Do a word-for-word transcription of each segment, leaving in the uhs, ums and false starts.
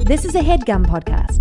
This is a HeadGum podcast.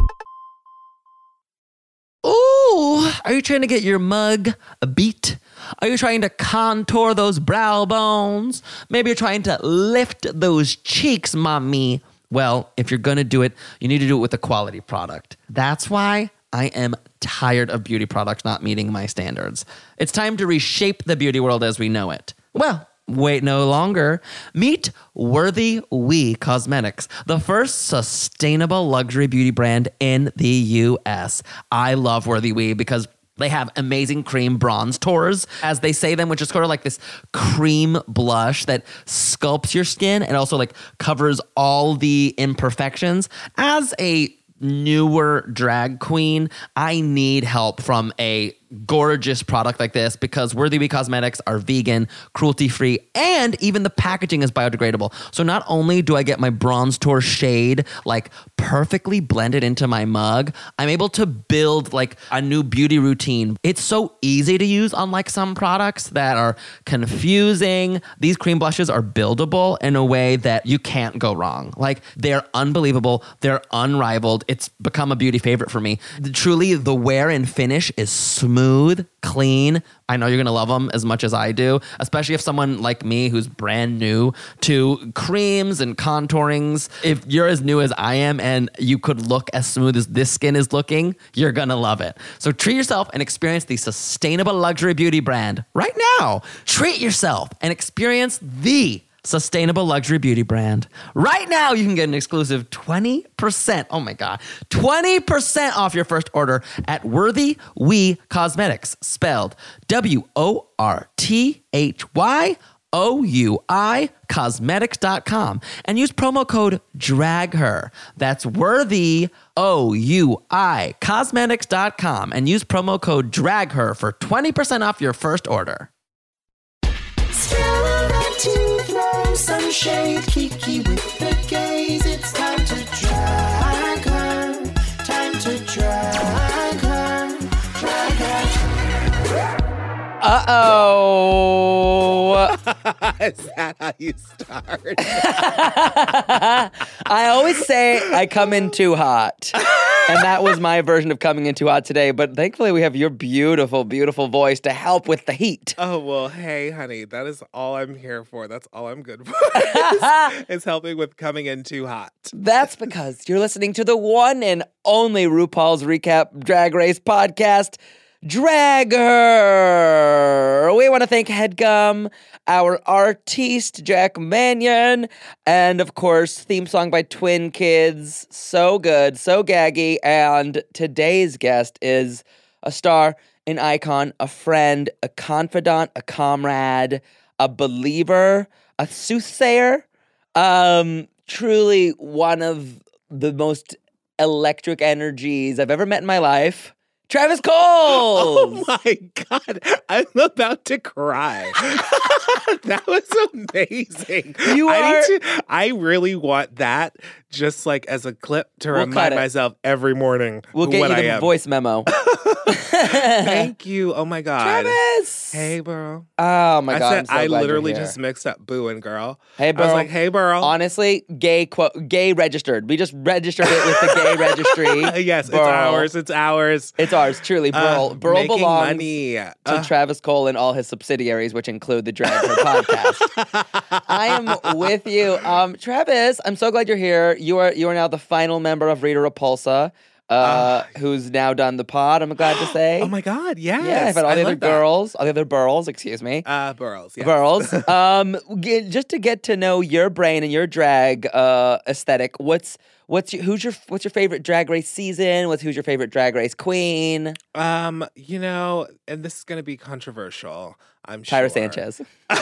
Ooh, are you trying to get your mug a beat? Are you trying to contour those brow bones? Maybe you're trying to lift those cheeks, mommy. Well, if you're going to do it, you need to do it with a quality product. That's why I am tired of beauty products not meeting my standards. It's time to reshape the beauty world as we know it. Well, wait no longer. Meet Worthy We Cosmetics, the first sustainable luxury beauty brand in the U S. I love Worthy We because they have amazing cream bronze tours, as they say them, which is sort of like this cream blush that sculpts your skin and also like covers all the imperfections. As a newer drag queen, I need help from a gorgeous product like this because Worthy We Cosmetics are vegan, cruelty-free, and even the packaging is biodegradable. So not only do I get my bronze tour shade like perfectly blended into my mug, I'm able to build like a new beauty routine. It's so easy to use, unlike some products that are confusing. These cream blushes are buildable in a way that you can't go wrong. Like, they're unbelievable. They're unrivaled. It's become a beauty favorite for me. Truly, the wear and finish is smooth. Smooth, clean. I know you're going to love them as much as I do, especially if someone like me who's brand new to creams and contourings. If you're as new as I am and you could look as smooth as this skin is looking, you're going to love it. So treat yourself and experience the sustainable luxury beauty brand right now. Treat yourself and experience the sustainable luxury beauty brand. Right now, you can get an exclusive twenty percent, oh my God, twenty percent off your first order at Worthy We Cosmetics, spelled W O R T H Y O U I cosmetics dot com, and use promo code DRAGHER. That's Worthy, O U I, cosmetics dot com, and use promo code DRAGHER for twenty percent off your first order. Some shade, Kiki with the gaze. It's time to drag her. Time to drag her. Drag her. Uh-oh. Is that how you start? I always say I come in too hot. And that was my version of coming in too hot today. But thankfully, we have your beautiful, beautiful voice to help with the heat. Oh, well, hey, honey, that is all I'm here for. That's all I'm good for. It's helping with coming in too hot. That's because you're listening to the one and only RuPaul's Recap Drag Race podcast, Drag Her. We want to thank HeadGum, our artiste, Jack Mannion, and of course, theme song by Twin Kids. So good, so gaggy. And today's guest is a star, an icon, a friend, a confidant, a comrade, a believer, a soothsayer. Um, truly one of the most electric energies I've ever met in my life. Travis Cole! Oh my God, I'm about to cry. That was amazing. You I are... need to, I really want that just like as a clip to We'll remind myself every morning We'll get what you I the am. voice memo. Thank you. Oh my God. Travis! Hey, bro. Oh my I God, said I'm so I glad literally you're here. just mixed up boo and girl. Hey, bro. I was like, hey, bro. Honestly, gay quote, gay registered. We just registered it with the gay registry. Yes, Burl. it's ours. It's ours. It's ours, truly. Burl, Uh, Burl making belongs money. to Uh. Travis Cole and all his subsidiaries, which include the Drag Her podcast. I am with you. Um, Travis, I'm so glad you're here. You are you are now the final member of Rita Repulsa, uh, uh, who's now done the pod, I'm glad to say. Oh my God, yes. Yeah, I've had all I the other love that. girls, all the other burls, excuse me. Uh, burls, yes. Burls. um, get, just to get to know your brain and your drag uh, aesthetic, what's what's your, who's your what's your favorite Drag Race season? What's who's your favorite Drag Race queen? Um, you know, and this is going to be controversial, I'm Tyra sure. Sanchez.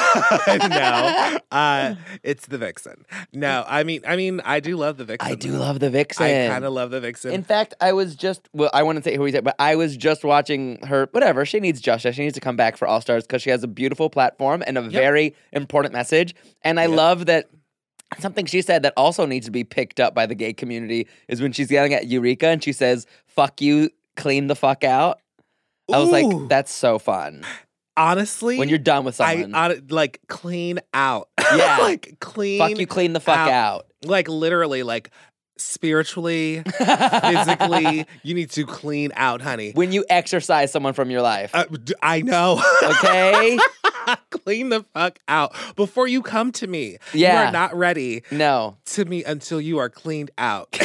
No, uh, it's the Vixen. No, I mean, I mean, I do love the Vixen. I do love the Vixen. I kind of love the Vixen. In fact, I was just, well, I wouldn't say who he's at, but I was just watching her, whatever, she needs justice. She needs to come back for All Stars because she has a beautiful platform and a Yep. very important message. And I Yep. love that something she said that also needs to be picked up by the gay community is when she's yelling at Eureka and she says, fuck you, clean the fuck out. I was Ooh. like, that's so fun. Honestly, When you're done with someone. I on, like clean out. Yeah. like clean. Fuck you, clean the fuck out. out. Like literally, like spiritually, physically, you need to clean out, honey. When you exorcise someone from your life. Uh, d- I know. Okay? Clean the fuck out before you come to me. You Yeah. are not ready No. to me until you are cleaned out. Okay.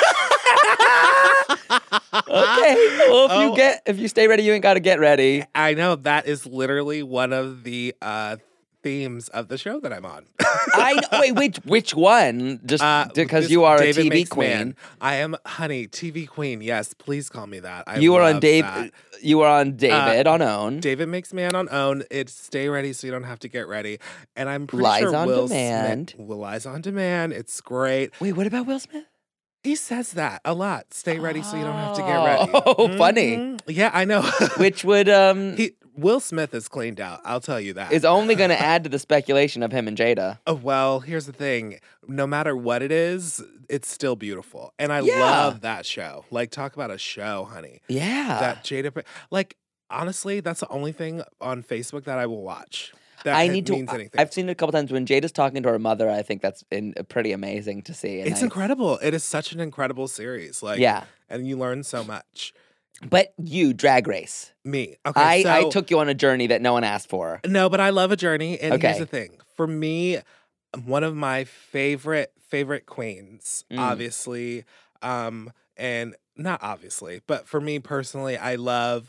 Well, if Oh. you get if you stay ready, you ain't gotta get ready. I know that is literally one of the uh, themes of the show that I'm on. I know, wait, which which one? Just Uh, because this you are David a T V Makes queen. Man. I am, honey, T V queen. Yes, please call me that. I You were on love Dave. that. You were on David on OWN. David Makes Man on OWN. It's stay ready so you don't have to get ready. And I'm pretty Lies sure on Will Demand. Smith. Will Lies on Demand. It's great. Wait, what about Will Smith? He says that a lot. Stay ready so you don't have to get ready. Oh, funny. Mhm. Yeah, I know. Which would um he, Will Smith is cleaned out. I'll tell you that. is only going to add to the speculation of him and Jada. Oh, well, here's the thing. No matter what it is, it's still beautiful. And I Yeah. love that show. Like, talk about a show, honey. Yeah. That Jada, Pr- like, honestly, that's the only thing on Facebook that I will watch. That I it need to. means anything. I've seen it a couple times when Jada's talking to her mother. I think that's in, pretty amazing to see. and It's I- incredible. It is such an incredible series. Like, Yeah. and you learn so much. But you, Drag Race. Me, okay. I, so, I took you on a journey that no one asked for. No, but I love a journey. And Okay. here's the thing. For me, one of my favorite, favorite queens, Mm. obviously, um, and not obviously, but for me personally, I love,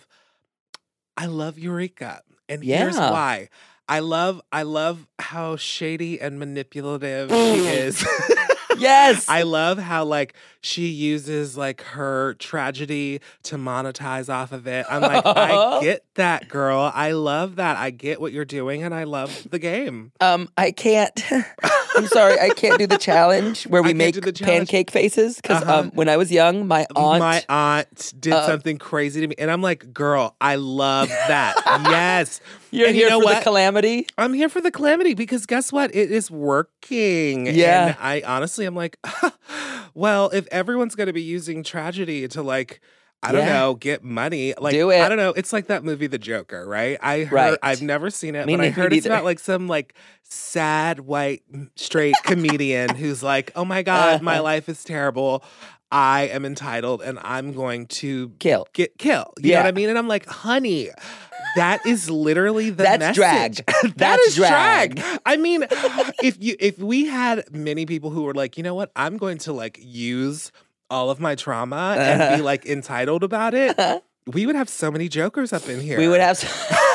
I love Eureka. And here's Yeah. why. I love, I love how shady and manipulative she is. Yes. I love how like she uses like her tragedy to monetize off of it. I'm like, I get that, girl. I love that. I get what you're doing, and I love the game. um, I can't. I'm sorry, I can't do the challenge where we I can't make do the challenge. pancake faces because Uh-huh. um, when I was young, my aunt. My aunt did uh, something crazy to me, and I'm like, girl, I love that. Yes. You're And here you know for what? the calamity. I'm here for the calamity because guess what? It is working. Yeah. And I honestly, I'm like, well, if everyone's going to be using tragedy to like, I don't Yeah. know, get money. Like, Do it. I don't know. It's like that movie, The Joker, right? I heard, Right. I've never seen it, Me but I neither heard it's either. about like some like sad white straight comedian who's like, oh my God, my Uh-huh. life is terrible. I am entitled and I'm going to Kill. get kill. You know Yeah. what I mean? And I'm like, honey, that is literally the That's message. drag. That That's is drag. drag. I mean, if you if we had many people who were like, you know what, I'm going to like use all of my trauma and be like entitled about it, we would have so many jokers up in here. We would have.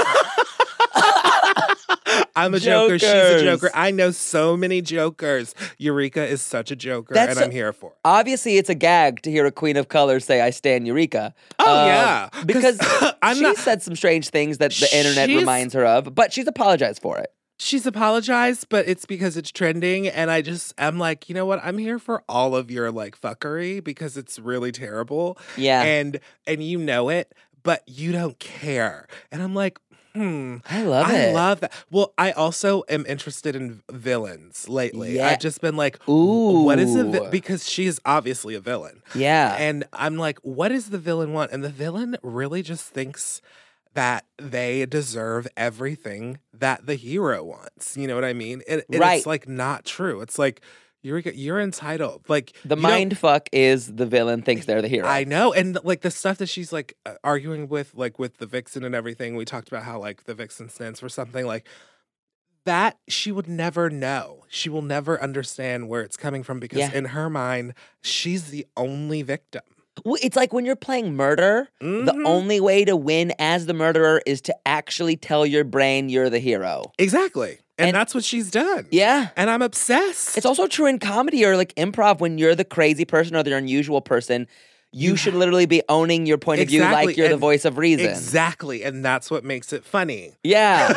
I'm a joker. She's a Jokers. joker. I know so many jokers. Eureka is such a joker, That's and so- I'm here for it. Obviously, it's a gag to hear a queen of color say, "I stand Eureka." Oh, Um, yeah. 'Cause because I'm she not- said some strange things that the internet She's- reminds her of, but she's apologized for it. She's apologized, but it's because it's trending. And I just, I'm like, you know what? I'm here for all of your like fuckery because it's really terrible. Yeah. And, and you know it, but you don't care. And I'm like, hmm. I love I it. love that. Well, I also am interested in villains lately. Yeah. I've just been like, Ooh. what is a vi-? Because she is obviously a villain. Yeah. And I'm like, what does the villain want? And the villain really just thinks that they deserve everything that the hero wants. You know what I mean? And, and Right. it's like not true. It's like you're you're entitled. Like the you don't- mind fuck is the villain thinks they're the hero. I know, and like the stuff that she's like uh, arguing with, like with the vixen and everything. We talked about how like the vixen stands for something like that. She would never know. She will never understand where it's coming from because Yeah. in her mind, she's the only victim. Well, it's like when you're playing murder, the Mhm. only way to win as the murderer is to actually tell your brain you're the hero. Exactly, and, And- that's what she's done. Yeah. And I'm obsessed. It's also true in comedy or like improv when you're the crazy person or the unusual person. You, You should literally be owning your point of view like Exactly, you're the and- voice of reason. Exactly, and that's what makes it funny. Yeah.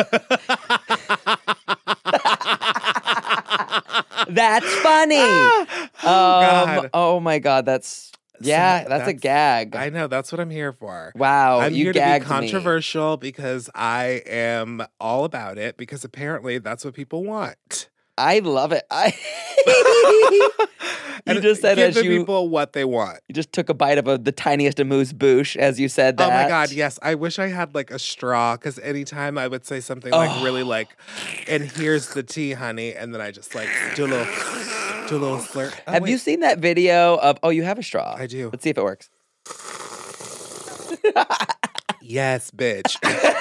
That's funny. oh um, God. oh my God. That's, yeah, that's, a that's- gag. I know that's what I'm here for. wow. I'm you here to be gagged me. controversial because I am all about it because apparently that's what people want. I love it. I you And just said give as the you, people what they want. you just took a bite of a, the tiniest amuse bouche as you said that. Oh my God, yes. I wish I had like a straw because anytime I would say something like Oh. really like, and here's the tea, honey, and then I just like do a little Do a little slurp. Oh, Have wait. you seen that video of? Oh, you have a straw. I do. Let's see if it works. Yes, bitch.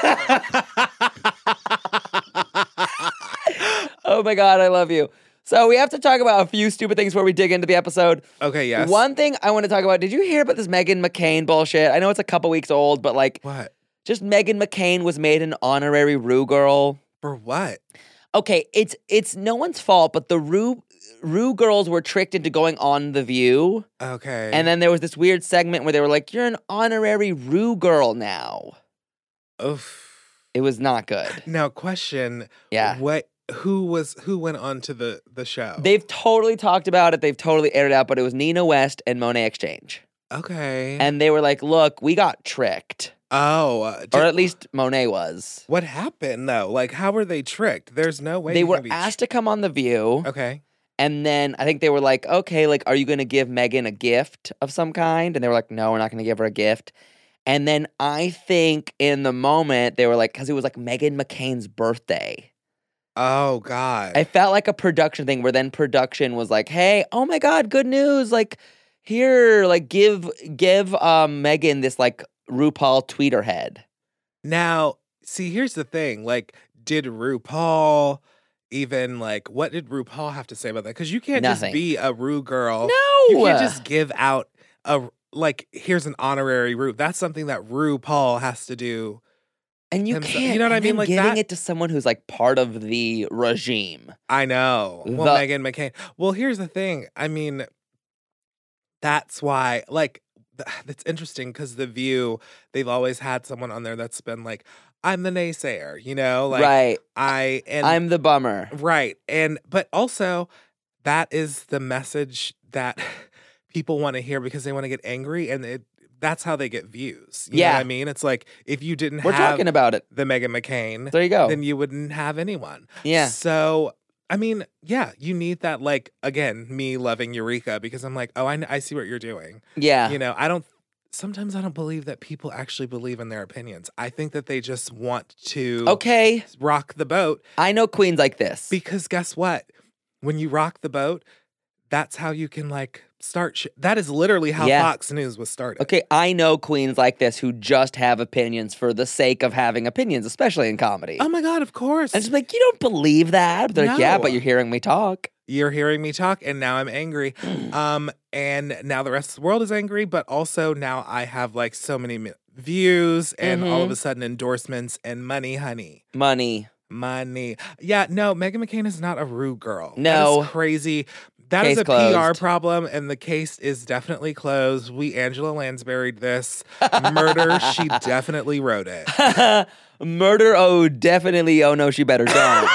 Oh my God, I love you. So we have to talk about a few stupid things before we dig into the episode. Okay, yes. One thing I want to talk about. Did you hear about this Meghan McCain bullshit? I know it's a couple weeks old, but like, What? just Meghan McCain was made an honorary Rue girl. For what? Okay, it's it's no one's fault, but the Rue Rue girls were tricked into going on The View. Okay. And then there was this weird segment where they were like, "You're an honorary Rue girl now." Oof. It was not good. Now, question. Yeah. What? Who was? Who went on to the the show? They've totally talked about it. They've totally aired it out, but it was Nina West and Monet Exchange. Okay. And they were like, "Look, we got tricked." oh, uh, Or did- at least Monet was. what happened though? Like, how were they tricked? There's no way They you were can be asked to come on The View. Tr- okay. And then I think they were like, okay, like, are you going to give Meghan a gift of some kind? And they were like, no, we're not going to give her a gift. And then I think in the moment, they were like, because it was like Meghan McCain's birthday. Oh God. I felt like a production thing where then production was like, hey, oh my God, good news. Like, here, like, give give um Meghan this, like, RuPaul tweeter head. Now, see, here's the thing. Like, did RuPaul even like what did RuPaul have to say about that? Because you can't Nothing. just be a Ru girl. No. You can't just give out a like. Here's an honorary Ru. That's something that RuPaul has to do. And you himself- can't, you know what I and mean? then Like giving that- it to someone who's, like, part of the regime. I know. Well, The- Meghan McCain. Well, here's the thing. I mean, that's why. Like, th- it's interesting because The View. They've always had someone on there that's been like, I'm the naysayer. You know, like right. I and I'm the bummer. Right. And but also that is the message that people want to hear because they want to get angry and it that's how they get views. You know Yeah. what I mean? It's like if you didn't We're have talking about it. the Meghan McCain, There you go. then you wouldn't have anyone. Yeah. So I mean, yeah, you need that like again, me loving Eureka because I'm like, oh, I, kn- I see what you're doing. Yeah. You know, I don't sometimes I don't believe that people actually believe in their opinions. I think that they just want to Okay. rock the boat. I know queens like this. Because guess what? When you rock the boat, that's how you can like start. Sh- that is literally how Yeah. Fox News was started. Okay, I know queens like this who just have opinions for the sake of having opinions, especially in comedy. Oh my God, of course. and it's like, you don't believe that. But they're like, yeah, No. but you're hearing me talk. You're hearing me talk, and now I'm angry. um, and now the rest of the world is angry, but also now I have like so many mi- views and all Mm-hmm. of a sudden endorsements and money, honey. Money. Money. Yeah, no, Meghan McCain is not a rude girl. No. That is crazy. That is Case a P R closed. problem, and the case is definitely closed. We Angela Lansbury'd this. Murder, she definitely wrote it. Murder, oh, definitely. Oh, no, she better don't.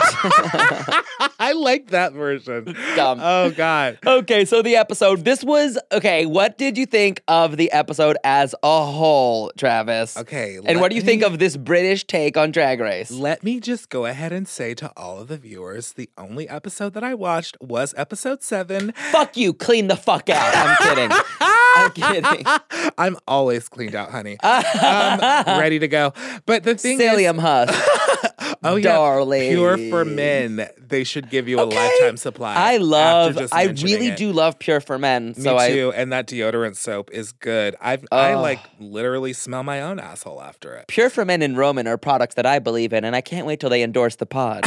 I like that version. Dumb. Oh, God. Okay, so the episode. This was, okay, what did you think of the episode as a whole, Travis? Okay. And let what do you think me- of this British take on Drag Race? Let me just go ahead and say to all of the viewers the only episode that I watched was episode seven. Fuck you, clean the fuck out. I'm kidding. I'm kidding. I'm always cleaned out, honey. um, ready to go. But the thing is, Psyllium Husk. oh yeah, darling. Pure for Men. They should give you a Okay. lifetime supply. I after love, just I mentioning really it. do love Pure for Men. Me So I, too. And that deodorant soap is good. I've I Ugh. like literally smell my own asshole after it. Pure for Men and Roman are products that I believe in, and I can't wait till they endorse the pod.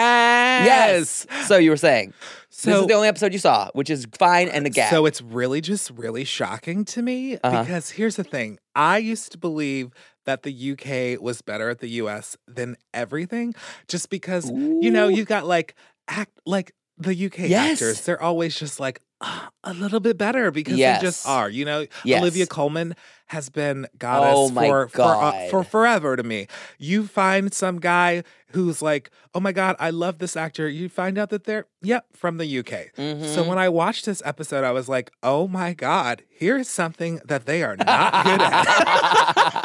yes. So you were saying, So this is the only episode you saw, which is fine and a gag. So it's really just really shocking to me Uh-huh. because here's the thing. I used to believe that the U K was better at the U S than everything just because, you know, Ooh. you got like act like the U K Yes. actors. They're always just like "Ah, a little bit better because Yes. they just are, you know. Yes. Olivia Colman has been goddess Oh my for for, uh, God. for forever to me. You find some guy who's like, "Oh my God, I love this actor." You find out that they're yep, from the U K. So Mhm. when I watched this episode, I was like, oh my God, here's something that they are not good at.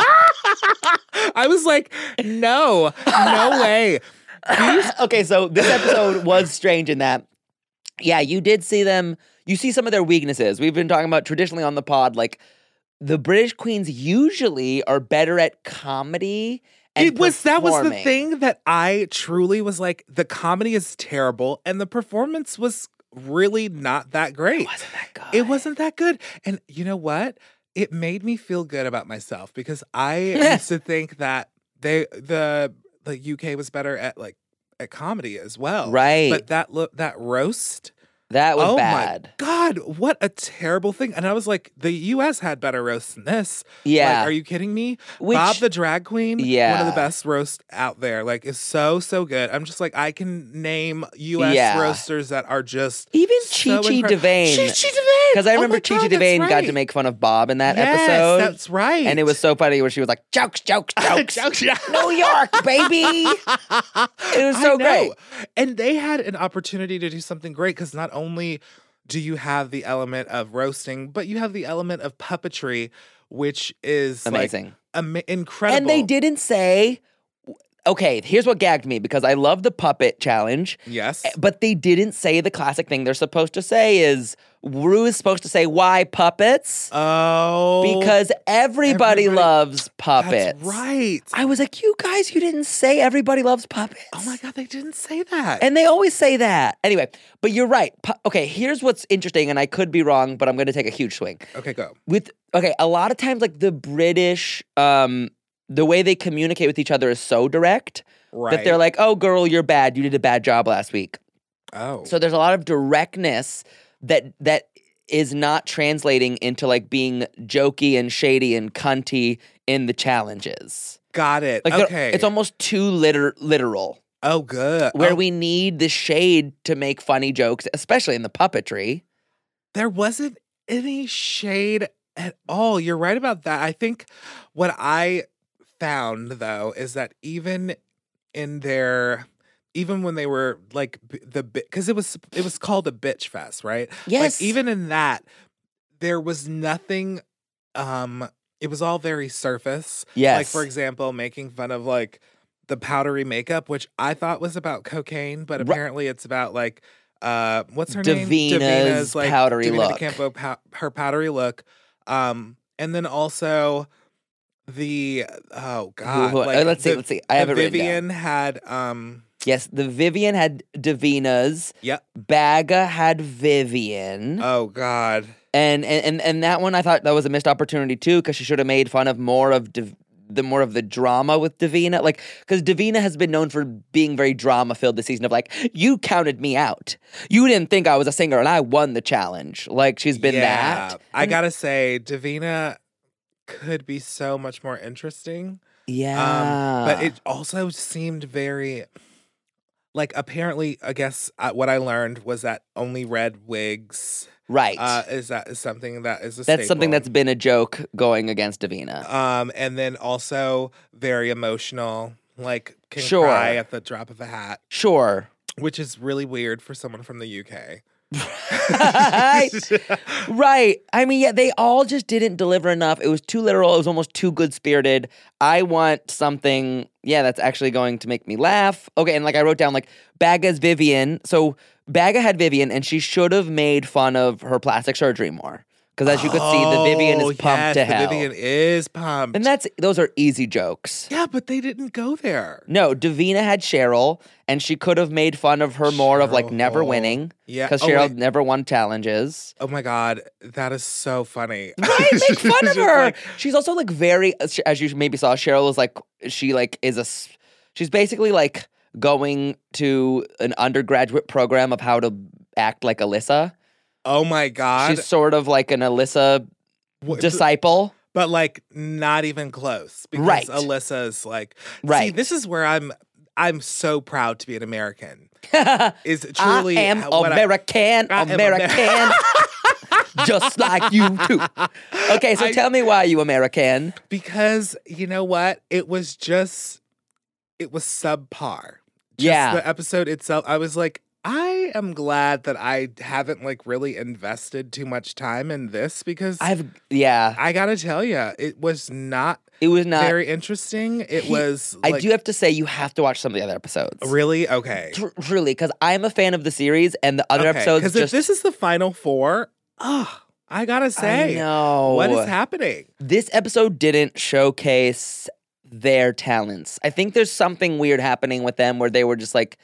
I was like, no, no way. These- Okay, so this episode was strange in that, yeah, you did see them, you see some of their weaknesses. We've been talking about traditionally on the pod, like, the British queens usually are better at comedy and it was that was the performing. thing that I truly was like, the comedy is terrible and the performance was really not that great. It wasn't that good. It wasn't that good. And you know what? It made me feel good about myself because I used to think that they the the U K was better at like at comedy as well. Right. But that look that roast. That was oh bad. my God, what a terrible thing. And I was like, the U S had better roasts than this. Yeah. Like, are you kidding me? Which- Bob the Drag Queen, one Yeah. of the best roasts out there. Like, is so, so good. I'm just like, I can name U S Yeah. roasters that are just Even so Chi Chi incre- DeVayne. Chi Chi DeVayne. Because I Oh remember my Chi Chi God, that's DeVayne got right. to make fun of Bob in that Yes, episode. that's right. And it was so funny where she was like, jokes, jokes, jokes. Jokes, yeah. New York, baby. It was I so know. great. And they had an opportunity to do something great because not only do you have the element of roasting, but you have the element of puppetry, which is Amazing. like, ama- incredible. And they didn't say, okay, here's what gagged me because I love the puppet challenge. Yes. But they didn't say the classic thing they're supposed to say is Rue is supposed to say, why puppets? Oh. Because everybody, everybody- loves puppets. That's right. I was like, you guys, you didn't say everybody loves puppets. Oh my God, they didn't say that. And they always say that. Anyway, but you're right. Pu- okay, here's what's interesting, and I could be wrong, but I'm going to take a huge swing. okay, go. With okay, a lot of times, like the British, um, the way they communicate with each other is so direct Right. that they're like, "Oh, girl, you're bad. You did a bad job last week." oh. So there's a lot of directness that that is not translating into like being jokey and shady and cunty in the challenges. Got it. Like they're- okay. it's almost too liter- literal. oh, good. Where Oh, we need the shade to make funny jokes, especially in the puppetry. there wasn't any shade at all. You're right about that. I think what I found though is that even in their even when they were like b- the because it was it was called a bitch fest, right? Yes. Like even in that there was nothing um it was all very surface. Yes. Like for example, making fun of like the powdery makeup, which I thought was about cocaine, but Ri- apparently it's about like uh what's her name? Davina's powdery Davina look. DeCampo, pow- her powdery look. Um and then also the oh god. who- like uh, let's see, the- let's see. I the have it written down. Vivian had um Yes, the Vivian had Davina's. yep. Baga had Vivian. Oh god. and, and and and that one I thought that was a missed opportunity too because she should have made fun of more of Dav- the more of the drama with Davina, like because Davina has been known for being very drama filled this season of like you counted me out, you didn't think I was a singer and I won the challenge. Like she's been yeah. that. I And- gotta say, Davina could be so much more interesting. yeah, Um, but it also seemed very like apparently I guess uh, what I learned was that only red wigs right. uh, is that is something that is a that's something staple. that's been a joke going against Davina. um and then also very emotional, like can Sure. cry at the drop of a hat, Sure. which is really weird for someone from the U K. right. Right. I mean, yeah, they all just didn't deliver enough. It was too literal. It was almost too good spirited. I want something, yeah, that's actually going to make me laugh. Okay, and like I wrote down, like Baga's Vivian. So Baga had Vivian, and she should have made fun of her plastic surgery more. Because as you could see, the Vivian Oh, is pumped yes, to the hell. Vivian is pumped. And that's those are easy jokes. yeah, but they didn't go there. No, Davina had Cheryl, and she could have made fun of her more of like never Cheryl. winning. Yeah. Because Oh, Cheryl wait. never won challenges. Oh my god, that is so funny. Right, make fun of Just her. like- She's also like very, as you maybe saw, Cheryl is like, she like is a, s- she's basically like going to an undergraduate program of how to act like Alyssa. oh my god. She's sort of like an Alyssa What- disciple. but like not even close because Right. Alyssa's like See, Right. this is where I'm I'm so proud to be an American. I Is truly am what I- American, I am American, just like you too. Okay, so I- tell me why you American. because you know what? It was just it was subpar. Just Yeah. the episode itself, I was like, I am glad that I haven't like really invested too much time in this because I've yeah, I gotta tell you, it was not it was not. very interesting. It He- was. I like, do have to say you have to watch some of the other episodes. really okay. Tr- truly, because I'm a fan of the series, and the other episodes Because just. if this is the final four, oh, I gotta say, I know what is happening? This episode didn't showcase their talents. I think there's something weird happening with them where they were just like,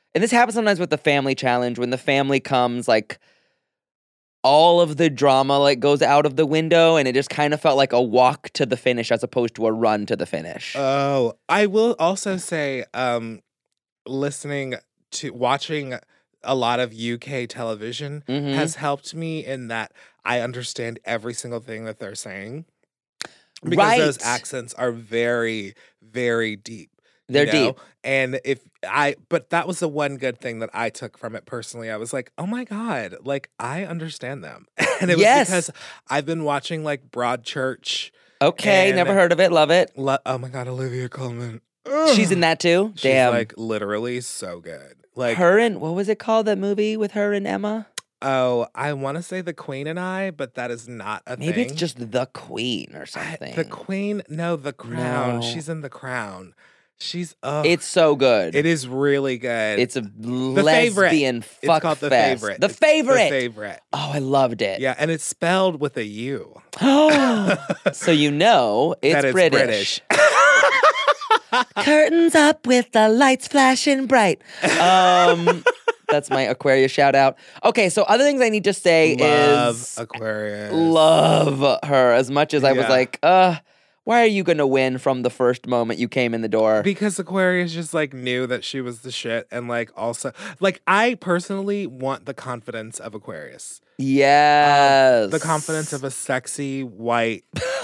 And this happens sometimes with the family challenge when the family comes, like all of the drama like goes out of the window, and it just kind of felt like a walk to the finish as opposed to a run to the finish. Oh, I will also say, um, listening to watching a lot of U K television Mhm. has helped me in that I understand every single thing that they're saying because Right. those accents are very, very deep. you They're know? deep. And if I, but that was the one good thing that I took from it personally. I was like, oh my God, like I understand them. And it was Yes. because I've been watching like Broadchurch. Okay, and- never heard of it. Love it. Lo- oh my God, Olivia Colman. She's in that too? She's Damn. like literally so good. Like, her and, what was it called, that movie with her and Emma? oh, I want to say The Queen and I, but that is not a Maybe thing. it's just The Queen or I- something. the Queen, no, The Crown. No. She's in The Crown. She's, oh, It's so good. it is really good. It's a Favorite. lesbian It's fuck called The fest. Favorite. The It's Favorite. The Favorite. Oh, I loved it. Yeah, and it's spelled with a U. So you know it's That it's British. Curtains up with the lights flashing bright. Um, that's my Aquarius shout out. Okay, so other things I need to say Love is Aquarius. love her as much as I was Yeah. like, uh, why are you gonna win from the first moment you came in the door? Because Aquarius just like knew that she was the shit, and like also like I personally want the confidence of Aquarius. Yes. The confidence of a sexy white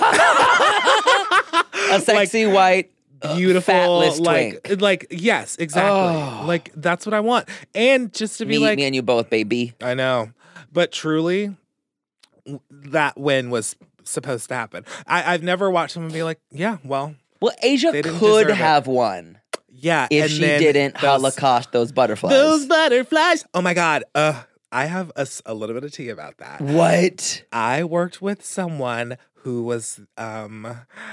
a sexy white beautiful fatless like twink. like yes, exactly. Oh. Like that's what I want. And just to be Me, like me and you both, baby. I know. But truly w- that win was supposed to happen. I, I've never watched someone be like, yeah, well, Well, Asia They didn't could deserve it. have won yeah. if and she then didn't those- holocaust those butterflies. Those butterflies. Oh my God. Uh, I have a, s- a little bit of tea about that. What? I worked with someone who was um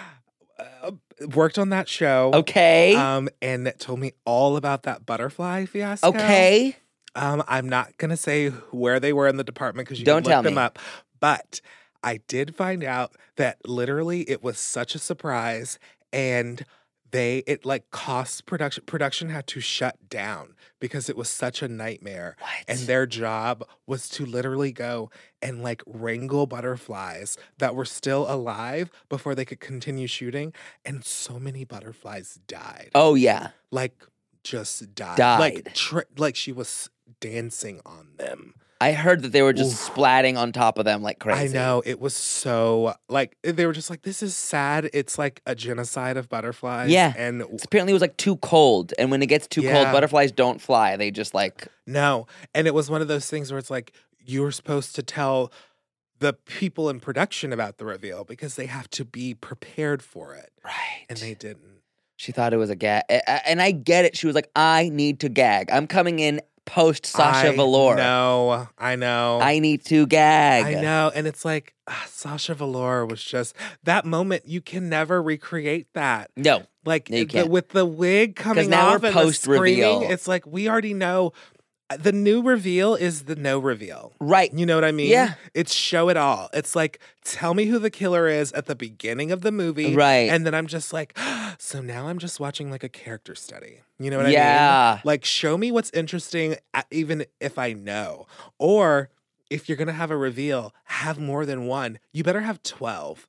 uh, worked on that show. Okay. Um, and told me all about that butterfly fiasco. okay. Um, I'm not gonna say where they were in the department because you Don't can tell look them me. up. But I did find out that literally it was such a surprise, and they it like cost production. Production had to shut down because it was such a nightmare. What? And their job was to literally go and like wrangle butterflies that were still alive before they could continue shooting. And so many butterflies died. Oh yeah. Like just died. Died. Like tri- like she was dancing on them. I heard that they were just splatting on top of them like crazy. I know. It was so like they were just like, this is sad. It's like a genocide of butterflies. Yeah. And It's apparently it was like too cold, and when it gets too cold, Yeah. butterflies don't fly. They just like no. And it was one of those things where it's like you were supposed to tell the people in production about the reveal because they have to be prepared for it. right. And they didn't. She thought it was a gag, and I get it. She was like, "I need to gag. I'm coming in post Sasha I Velour. know. I know. I need to gag." I know. And it's like ah, Sasha Velour was just that moment. You can never recreate that. No. Like No, you the- can't. with the wig coming now off we're and the post-reveal. screaming, it's like we already know. The new reveal is the no reveal. Right. You know what I mean? Yeah. It's show it all. It's like tell me who the killer is at the beginning of the movie. Right. And then I'm just like, so now I'm just watching like a character study. You know what I Yeah. mean? Like show me what's interesting, a- even if I know. Or if you're gonna have a reveal, have more than one. You better have twelve.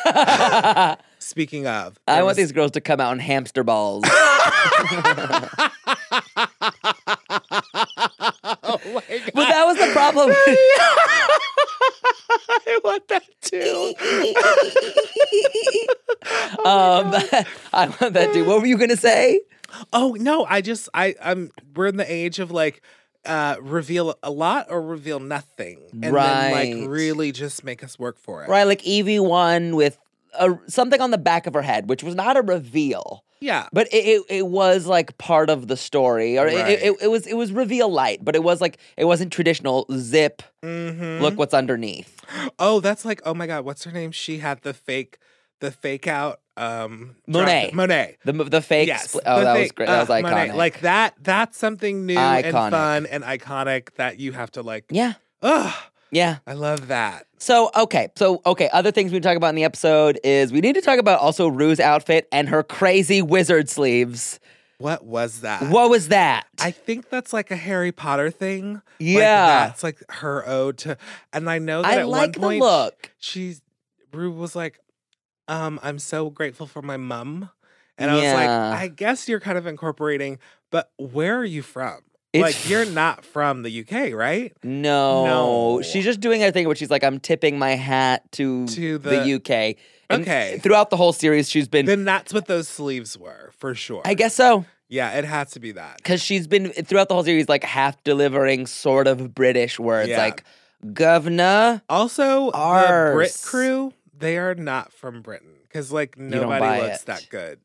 Speaking of, I there want was- these girls to come out in hamster balls. Oh my God. But that was the problem. I want that too. um, I want that too. What were you gonna say? Oh no, I just I I'm we're in the age of like uh reveal a lot or reveal nothing. And then Right. like really just make us work for it. Right, like Evie won with a, something on the back of her head, which was not a reveal, Yeah. but it it, it was like part of the story, or it, Right. it, it was it was reveal light, but it was like it wasn't traditional zip. Mm-hmm. Look what's underneath. Oh, that's like, oh my God, what's her name? She had the fake the fake out um Monet. drop- Monet. The the fake. Yes. spli- oh, the that was fake- great. That was uh, iconic. Monet. Like that that's something new Iconic. and fun and iconic that you have to like yeah, ugh, yeah. I love that. So okay, so okay. Other things we talk about in the episode is we need to talk about also Rue's outfit and her crazy wizard sleeves. What was that? What was that? I think that's like a Harry Potter thing. Yeah. Like that's like her ode to, and I know that I at like one point the look. she's Rue was like, um, I'm so grateful for my mum. And I was Yeah. like, I guess you're kind of incorporating, but where are you from? It's- like you're not from the U K, right? No. No. She's just doing a thing where she's like, I'm tipping my hat to, To the, the- U K. And Okay. throughout the whole series, she's been, Then that's what those sleeves were, for sure. I guess so. Yeah, it has to be that. Because she's been, throughout the whole series, like half delivering sort of British words Yeah. like, governor. Also, the Ours. Brit crew, they are not from Britain. Because, like, don't nobody buy looks it. that good.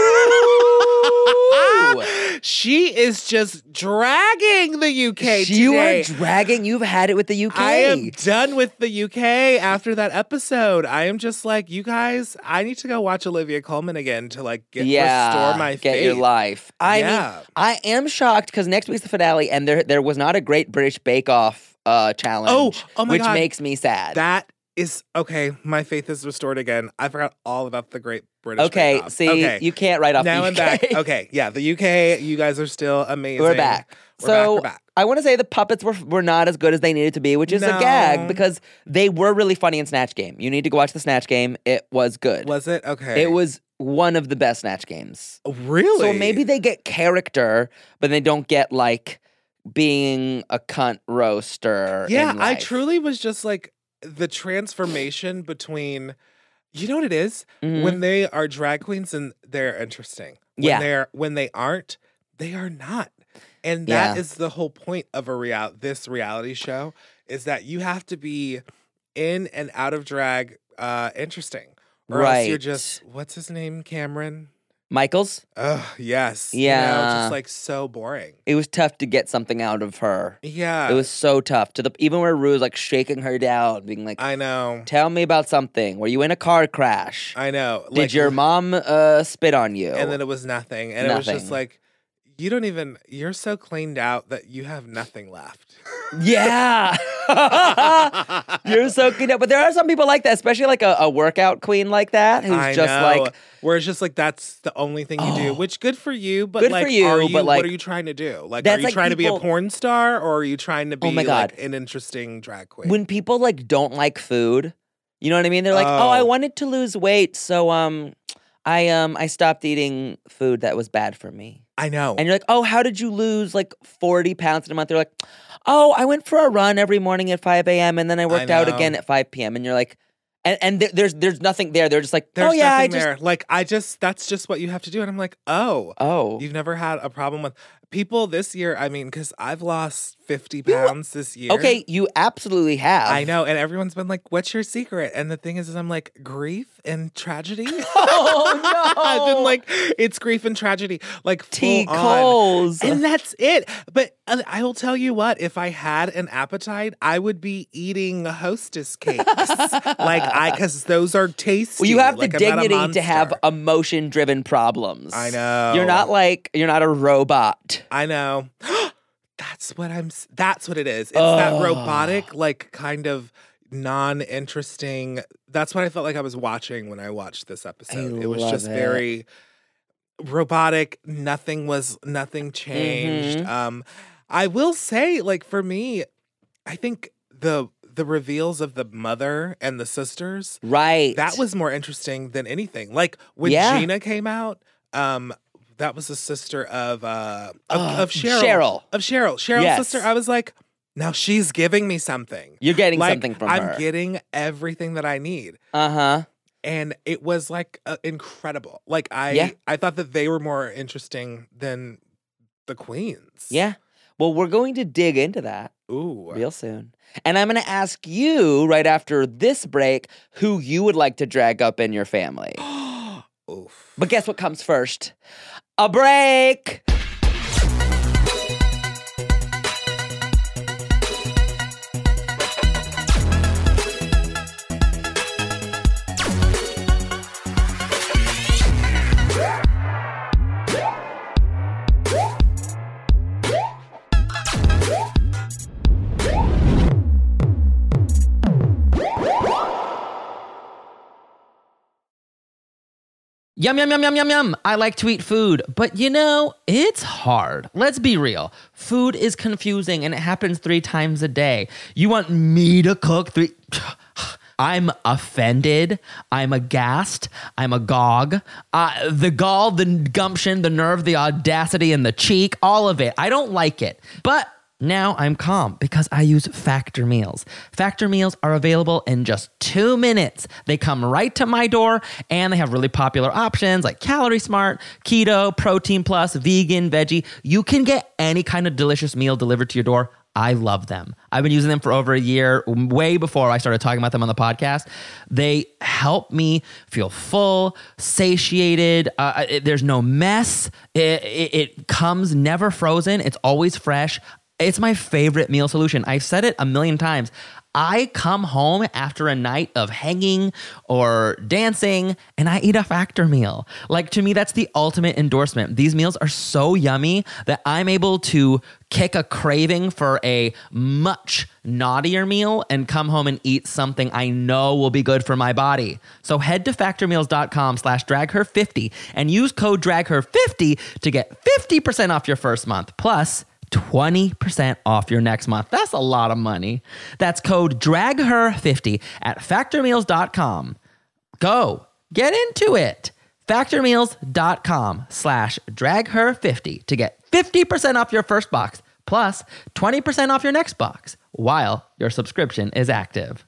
Ooh. She is just dragging the U K You today. are dragging, you've had it with the U K. I am done with the U K after that episode. I am just like, you guys, I need to go watch Olivia Colman again to like get yeah, restore my get faith. your life. I Yeah. mean, I am shocked because next week's the finale, and there there was not a Great British Bake Off uh, challenge. Oh, oh my which God. makes me sad. That is okay. My faith is restored again. I forgot all about the Great British okay, Bake Off. see, okay. you can't write off now the I'm U K. back. Okay, yeah, the U K, you guys are still amazing. We're back. We're so back, we're back. I want to say the puppets were were not as good as they needed to be, which is a gag No. because they were really funny in Snatch Game. You need to go watch the Snatch Game. It was good. Was it? Okay. It was one of the best Snatch Games. really? So maybe they get character, but they don't get like being a cunt roaster. Yeah, in I life. truly was just like the transformation between, you know what it is? Mhm. When they are drag queens and they're interesting. When Yeah. they're when they aren't, they are not. And that Yeah. is the whole point of a real this reality show is that you have to be in and out of drag uh interesting. Or else you're Right. just what's his name? Cameron? Michaels. Ugh, yes. You know, Yeah. just like so boring. It was tough to get something out of her. Yeah. It was so tough to the even where Rue was like shaking her down, being like, I know. "Tell me about something. Were you in a car crash? I know. Did Like, your mom uh, spit on you?" And then it was nothing. And it was just Nothing. like, you don't even, you're so cleaned out that you have nothing left. yeah, you're so clean up. But there are some people like that, especially like a, a workout queen like that, who's I just know. like, Where it's just like, that's the only thing you do, Oh. which good for you. But Good for like, you, are you, but, like, what are you trying to do? Like, that's are you like trying to be people- a porn star or are you trying to be Oh my God. like an interesting drag queen? when people like don't like food, you know what I mean? They're like, "Oh, I Oh. wanted to lose weight, so um, I um, I stopped eating food that was bad for me." I know. And you're like, "Oh, how did you lose like forty pounds in a month?" They're like, "Oh, I went for a run every morning at five a.m. and then I worked out know. again at five p.m." And you're like, and and there- there's there's nothing there. They're just like, There's "Oh yeah, I nothing just there. Like, I just, that's just what you have to do. And I'm like, oh. oh You've never had a problem with people this year. I mean, because I've lost fifty pounds this year. okay, you absolutely have." I know, and everyone's been like, "What's your secret?" And the thing is, is I'm like, grief and tragedy. Oh no! I've been like, it's grief and tragedy, like T. full on. Coles. And that's it. But uh, I will tell you what: if I had an appetite, I would be eating Hostess cakes, like I, because those are tasty. Well, you have like, the I'm not a dignity to have monster. emotion-driven problems. I know. You're not like you're not a robot. I know. That's what I'm. s- That's what it is. It's that Ugh. robotic, like kind of non-interesting. That's what I felt like I was watching when I watched this episode. it was love just it. very robotic. Nothing was. Nothing changed. Mhm. Um, I will say, like for me, I think the the reveals of the mother and the sisters Right. that was more interesting than anything. Like when Yeah. Gina came out, um, that was the sister of uh of, Uh, of Cheryl. Cheryl. Of Cheryl. Cheryl's Yes. sister. I was like, now she's giving me something. You're getting Like, something from I'm her. getting everything that I need. uh-huh. And it was like uh, incredible. Like I Yeah. I thought that they were more interesting than the queens. Yeah. Well, we're going to dig into that Ooh. real soon. And I'm going to ask you right after this break who you would like to drag up in your family. Oof. But guess what comes first? A break. Yum, yum, yum, yum, yum, yum. I like to eat food, but you know, it's hard. Let's be real. Food is confusing and it happens three times a day. You want me to cook three... I'm offended. I'm aghast. I'm agog. Uh, the gall, the gumption, the nerve, the audacity, and the cheek, all of it. I don't like it. But now I'm calm because I use Factor Meals. Factor Meals are available in just two minutes. They come right to my door and they have really popular options like Calorie Smart, Keto, Protein Plus, Vegan, Veggie. You can get any kind of delicious meal delivered to your door. I love them. I've been using them for over a year, way before I started talking about them on the podcast. They help me feel full, satiated. Uh, it, there's no mess. It, it, it comes never frozen. It's always fresh. It's my favorite meal solution. I've said it a million times. I come home after a night of hanging or dancing and I eat a Factor meal. Like, to me, that's the ultimate endorsement. These meals are so yummy that I'm able to kick a craving for a much naughtier meal and come home and eat something I know will be good for my body. So head to factormeals.com slash dragher50 and use code dragher fifty to get fifty percent off your first month. Plus, twenty percent off your next month. That's a lot of money. That's code dragher fifty at factormeals dot com. Go. Get into it. factormeals.com slash dragher50 to get fifty percent off your first box plus twenty percent off your next box while your subscription is active.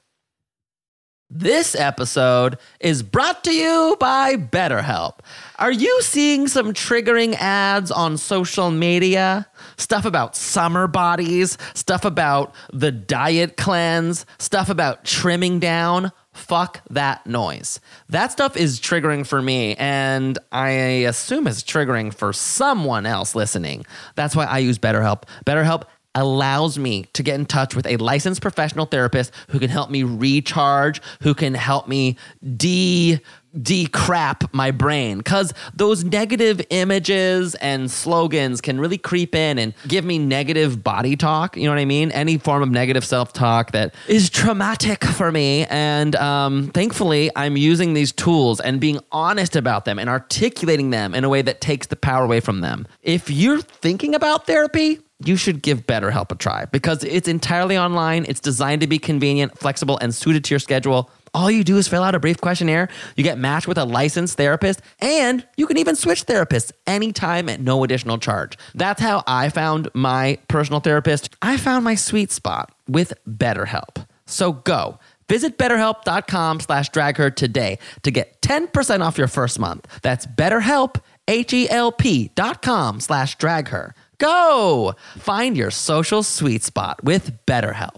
This episode is brought to you by BetterHelp. Are you seeing some triggering ads on social media? Stuff about summer bodies, stuff about the diet cleanse, stuff about trimming down? Fuck that noise. That stuff is triggering for me, and I assume it's triggering for someone else listening. That's why I use BetterHelp. BetterHelp allows me to get in touch with a licensed professional therapist who can help me recharge, who can help me de decrap my brain, because those negative images and slogans can really creep in and give me negative body talk. You know what I mean? Any form of negative self-talk that is traumatic for me. And um, thankfully, I'm using these tools and being honest about them and articulating them in a way that takes the power away from them. If you're thinking about therapy, you should give BetterHelp a try because it's entirely online. It's designed to be convenient, flexible, and suited to your schedule. All you do is fill out a brief questionnaire. You get matched with a licensed therapist, and you can even switch therapists anytime at no additional charge. That's how I found my personal therapist. I found my sweet spot with BetterHelp. So go. Visit betterhelp.com slash dragher today to get ten percent off your first month. That's BetterHelp, H-E-L-P dot com slash dragher. Go! Find your social sweet spot with BetterHelp.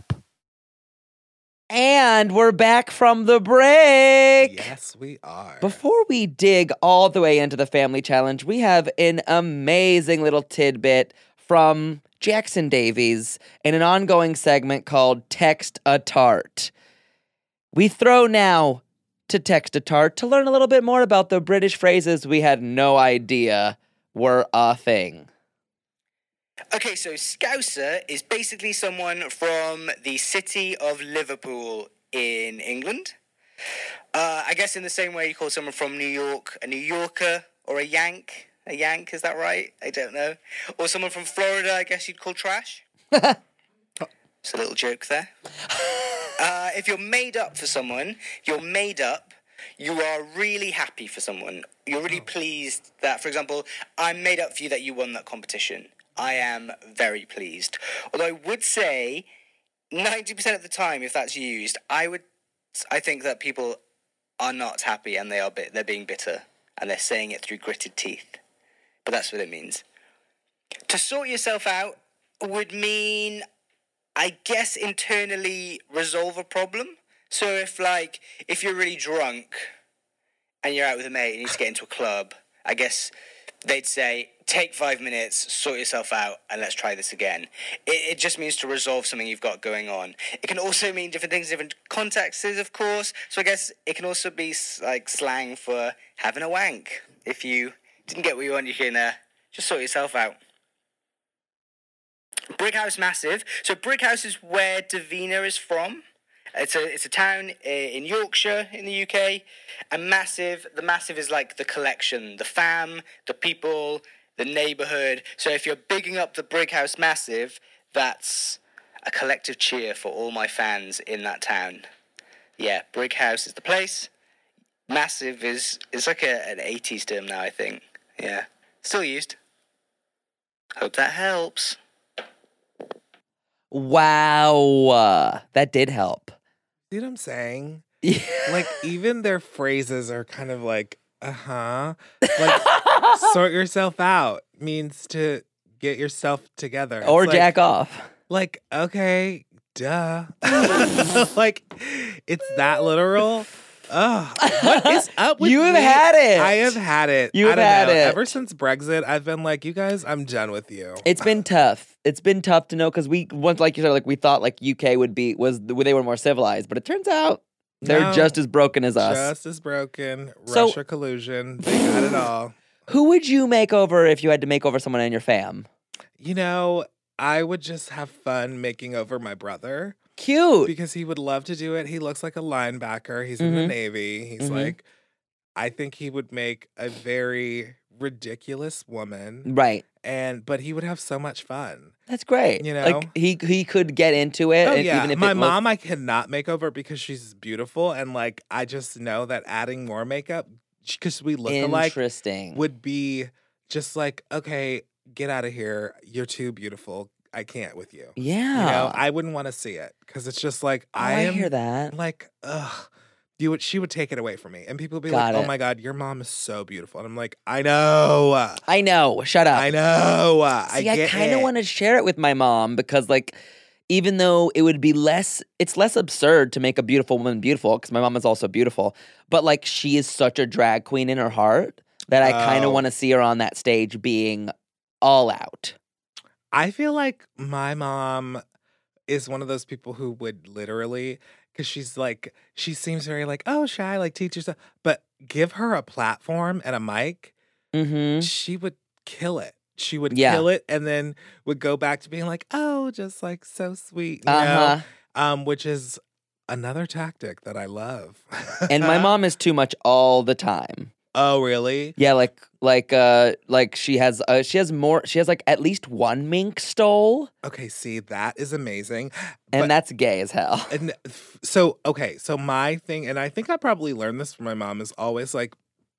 And we're back from the break. Yes, we are. Before we dig all the way into the family challenge, we have an amazing little tidbit from Jackson Davies in an ongoing segment called Text a Tart. We throw now to Text a Tart to learn a little bit more about the British phrases we had no idea were a thing. Okay, so Scouser is basically someone from the city of Liverpool in England. Uh, I guess in the same way you call someone from New York a New Yorker or a Yank. A Yank, is that right? I don't know. Or someone from Florida, I guess you'd call trash. It's a little joke there. Uh, if you're made up for someone, you're made up, you are really happy for someone. You're really pleased that, for example, I'm made up for you that you won that competition. I am very pleased. Although I would say ninety percent of the time, if that's used, I would, I think that people are not happy and they are bit, they're being bitter and they're saying it through gritted teeth. But that's what it means. To sort yourself out would mean, I guess, internally resolve a problem. So if, like, if you're really drunk and you're out with a mate and you need to get into a club, I guess they'd say, take five minutes, sort yourself out, and let's try this again. It, it just means to resolve something you've got going on. It can also mean different things, different contexts, of course. So I guess it can also be like slang for having a wank. If you didn't get what you want, you can uh, just sort yourself out. Brickhouse massive. So Brickhouse is where Davina is from. It's a it's a town uh, in Yorkshire in the U K. And Massive, the Massive is like the collection, the fam, the people, the neighborhood. So if you're bigging up the Brighouse Massive, that's a collective cheer for all my fans in that town. Yeah, Brighouse is the place. Massive is is like a, an eighties term now, I think. Yeah, still used. Hope that helps. Wow. Uh, that did help. See what I'm saying? Yeah. Like, even their phrases are kind of like, uh-huh. Like, sort yourself out means to get yourself together. Or It's like, jack off. Like, okay, duh. Like, it's that literal. Ugh. What is up with You have me? had it. I have had it. You I have don't had know. it. Ever since Brexit, I've been like, you guys, I'm done with you. It's been tough. It's been tough to know because we once, like you said, like we thought like U K would be was they were more civilized, but it turns out they're No, just as broken as us. Just as broken. So- Russia collusion. They got it all. Who would you make over if you had to make over someone in your fam? You know, I would just have fun making over my brother Cute. because he would love to do it. He looks like a linebacker. He's in the Mhm. Navy. He's Mhm. like, I think he would make a very ridiculous woman. Right. And but he would have so much fun. That's great. You know? like he he could get into it. Oh and yeah, even if my it looked- mom I cannot make over because she's beautiful, and like I just know that adding more makeup because we look alike Interesting. would be just like, okay, get out of here. You're too beautiful. I can't with you. yeah. You know, I wouldn't want to see it because it's just like Oh, I I am hear that. like, ugh. You would, she would take it away from me, and people would be Got like, it. "Oh my god, your mom is so beautiful," and I'm like, "I know, I know. Shut up. I know, I See, I, get kind of it." want to share it with my mom because, like, even though it would be less, it's less absurd to make a beautiful woman beautiful because my mom is also beautiful. But like, she is such a drag queen in her heart that I kind of Oh. want to see her on that stage being all out. I feel like my mom is one of those people who would literally, because she's like, she seems very like, oh, shy, like teach yourself, but give her a platform and a mic, Mm-hmm. she would kill it. She would Yeah. kill it, and then would go back to being like, oh, just like so sweet, you Uh huh. know, um, which is another tactic that I love. And my mom is too much all the time. Oh, really? Yeah, like like uh like she has uh she has more she has like at least one mink stole, Okay, see, that is amazing. and But- that's gay as hell. And f- so, okay, so my thing, and I think I probably learned this from my mom, is always like,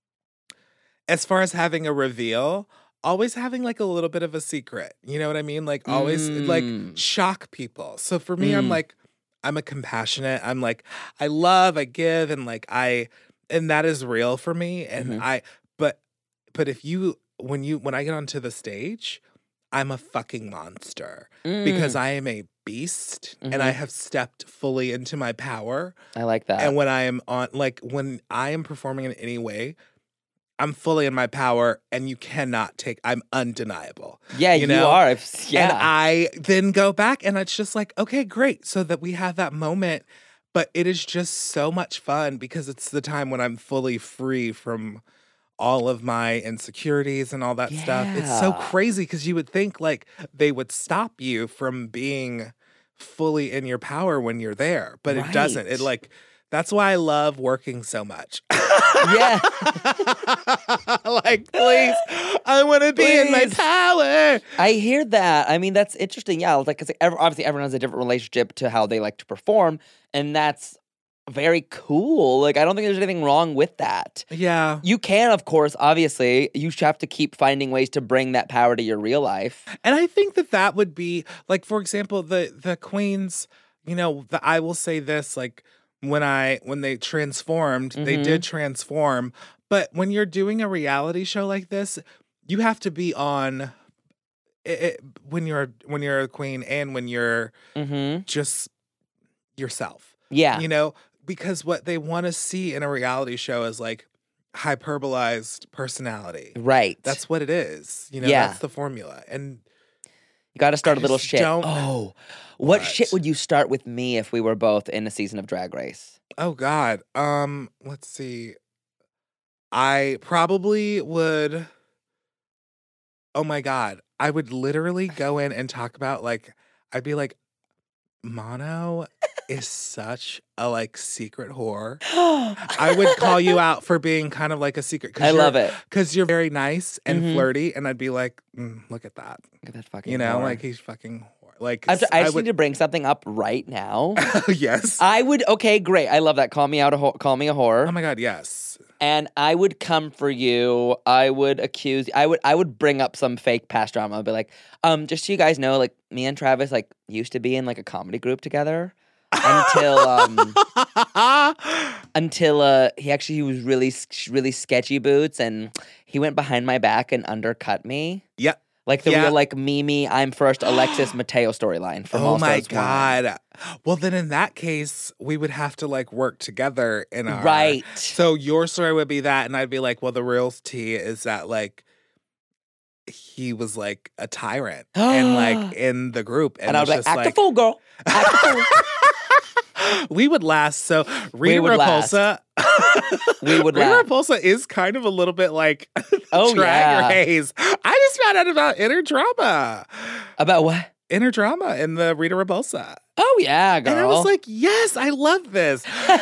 as far as having a reveal, always having like a little bit of a secret. You know what I mean? Like, always like Mm. shock people. So for me, I'm Mm. like, I'm a compassionate, I'm like, I love, I give, and like, I, and that is real for me. And Mhm. I, but, but if you, when you, when I get onto the stage, I'm a fucking monster because Mm, I am a beast and I Mhm. have stepped fully into my power. I like that. And when I am on, like, when I am performing in any way, I'm fully in my power and you cannot take, I'm undeniable. yeah, you you, know? are. I've- Yeah. And I then go back and it's just like, okay, great. So that we have that moment. But it is just so much fun because it's the time when I'm fully free from all of my insecurities and all that stuff. It's so Yeah. crazy because you would think like they would stop you from being fully in your power when you're there, but it doesn't. It Right. like, that's why I love working so much. Yeah. Like, please, I want to be in my Please. power. I hear that. I mean, that's interesting. Yeah, like because obviously everyone has a different relationship to how they like to perform, and that's very cool. Like I don't think there's anything wrong with that. Yeah. You can, of course, obviously, you should have to keep finding ways to bring that power to your real life. And I think that that would be like, for example, the the queens. You know, the, I will say this: like when I when they transformed, they Mhm. did transform. But when you're doing a reality show like this, you have to be on. It, it, when you're when you're a queen and when you're Mm-hmm. just yourself, Yeah. you know, because what they want to see in a reality show is like hyperbolized personality. Right. That's what it is. You know, Yeah. that's the formula. And you got to start I a little just shit. don't- Oh, what, What? shit would you start with me if we were both in a season of Drag Race? oh God, um, let's see. I probably would. Oh my God, I would literally go in and talk about like I'd be like, Mono is such a like secret whore. I would call you out for being kind of like a secret. I love it. Because you're very nice and Mhm. flirty, and I'd be like, mm, look at that. Look at that fucking You know, whore. like he's fucking whore. Like I, have to- I just would, need to bring something up right now. yes. I would. Okay, great. I love that. Call me out a whore. Call me a whore. Oh my god, yes. And I would come for you. I would accuse. I would. I would bring up some fake past drama. I'd be like, um, just so you guys know, like me and Travis like used to be in like a comedy group together until um until uh he actually he was really really sketchy boots and he went behind my back and undercut me. Yep. Like the Yeah. real like Mimi, I'm first Alexis Mateo storyline from Oh All my Stars One. god. Well, then in that case, we would have to like work together in our Right. So your story would be that, and I'd be like, well, the real tea is that like he was like a tyrant and like in the group, and, And I was was like, just act a fool, girl. Act a fool. we would last. So Rita would last. Repulsa, We would Rita last. Repulsa is kind of a little bit like Oh, Drag yeah. Race. I just found out about inner drama, About what? inner drama in the Rita Repulsa. Oh yeah, girl. And I was like, yes, I love this.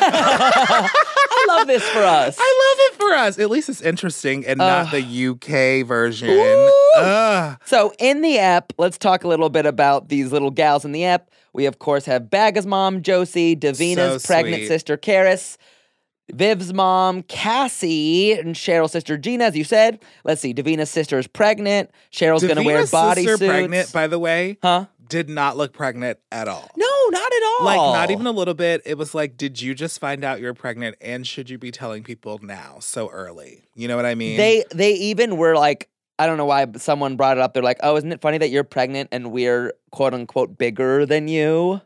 I love this for us. I love it for us. At least it's interesting and not Ugh. the U K version. Ooh. Ugh. So in the app, let's talk a little bit about these little gals in the app. We of course have Bagga's mom, Josie, Davina's So pregnant sweet. sister, Karis, Viv's mom, Cassie, and Cheryl's sister, Gina, as you said. Let's see, Davina's sister is pregnant. Cheryl's going to wear Davina's sister bodysuits. pregnant, by the way, Huh? did not look pregnant at all. No, not at all. Like, not even a little bit. It was like, did you just find out you're pregnant and should you be telling people now so early? You know what I mean? They they even were like, I don't know why, but someone brought it up. They're like, oh, isn't it funny that you're pregnant and we're quote unquote bigger than you?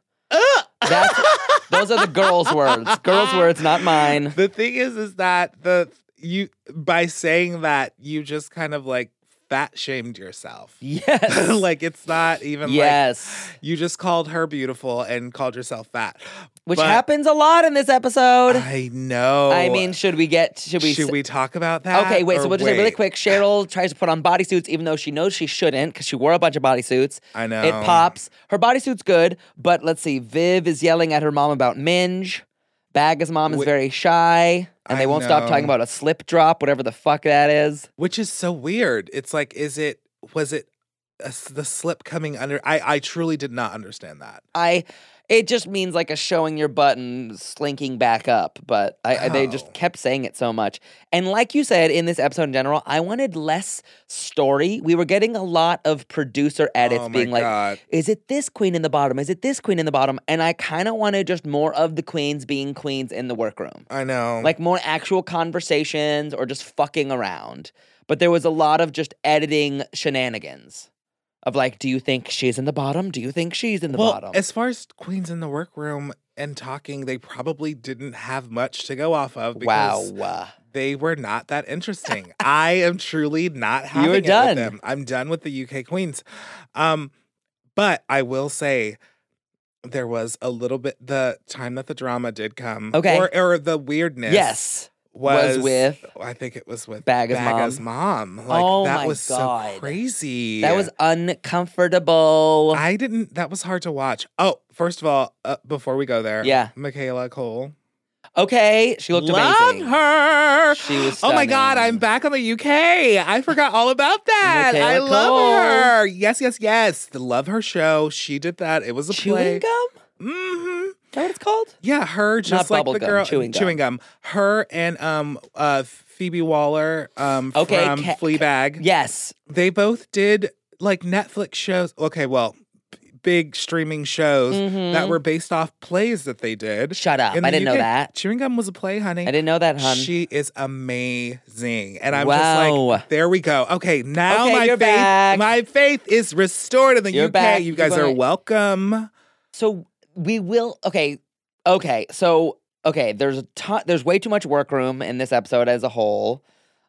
That's those are the girls' words. Girls' words, not mine. The thing is, is that the you by saying that you just kind of like fat shamed yourself. Yes. Like it's not even like yes. you just called her beautiful and called yourself fat. Which But happens a lot in this episode. I know. I mean, should we get should we should s- we talk about that? Okay, wait, or so we'll just say really wait? quick. Cheryl tries to put on bodysuits even though she knows she shouldn't because she wore a bunch of bodysuits. I know. It pops. Her bodysuit's good, but let's see. Viv is yelling at her mom about Minge. Bagga's mom is Wh- very shy, and they I won't stop know. talking about a slip drop, whatever the fuck that is. Which is so weird. It's like, is it, was it a s the slip coming under? I, I truly did not understand that. I, it just means like a showing your butt and slinking back up, but I, I- they just Oh. kept saying it so much. And like you said in this episode in general, I wanted less story. We were getting a lot of producer edits oh my being like, God. is it this queen in the bottom? Is it this queen in the bottom? And I kind of wanted just more of the queens being queens in the workroom. I know. Like more actual conversations or just fucking around. But there was a lot of just editing shenanigans of like, do you think she's in the bottom? Do you think she's in the well, bottom? as far as queens in the workroom and talking, they probably didn't have much to go off of because Wow. they were not that interesting. I am truly not having were it done. with them. I'm done with the U K queens. Um, but I will say there was a little bit the time that the drama did come. Okay. Or, or the weirdness. Yes. Was, Was with I think it was with Bagga's mom. Like Oh that my was God. so crazy. That was uncomfortable. I didn't. That was hard to watch. Oh, first of all, uh, before we go there, Yeah. Michaela Cole. Okay. She looked Love amazing. her. She was Oh my God, stunning. I'm back on the U K. I forgot all about that. I Michaela love Cole. her. Yes, yes, yes. Love her show. She did that. It was a play. Chewing gum? Mm-hmm. Is that what it's called? Yeah, her just Not like bubble the gum, girl chewing gum. Her and um uh Phoebe Waller um Okay, from Ca- Fleabag. Yes. They both did like Netflix shows. Okay, well, b- big streaming shows Mhm. that were based off plays that they did. Shut up. in I the didn't know U K. that. Chewing Gum was a play, honey. I didn't know that, hun. She is amazing. And I'm Wow. just like, there we go. Okay, now Okay, my you're faith back. my faith is restored in the You're U K. back. You You're guys are going- welcome. So we will. Okay, okay. So okay, there's a ton. There's way too much workroom in this episode as a whole.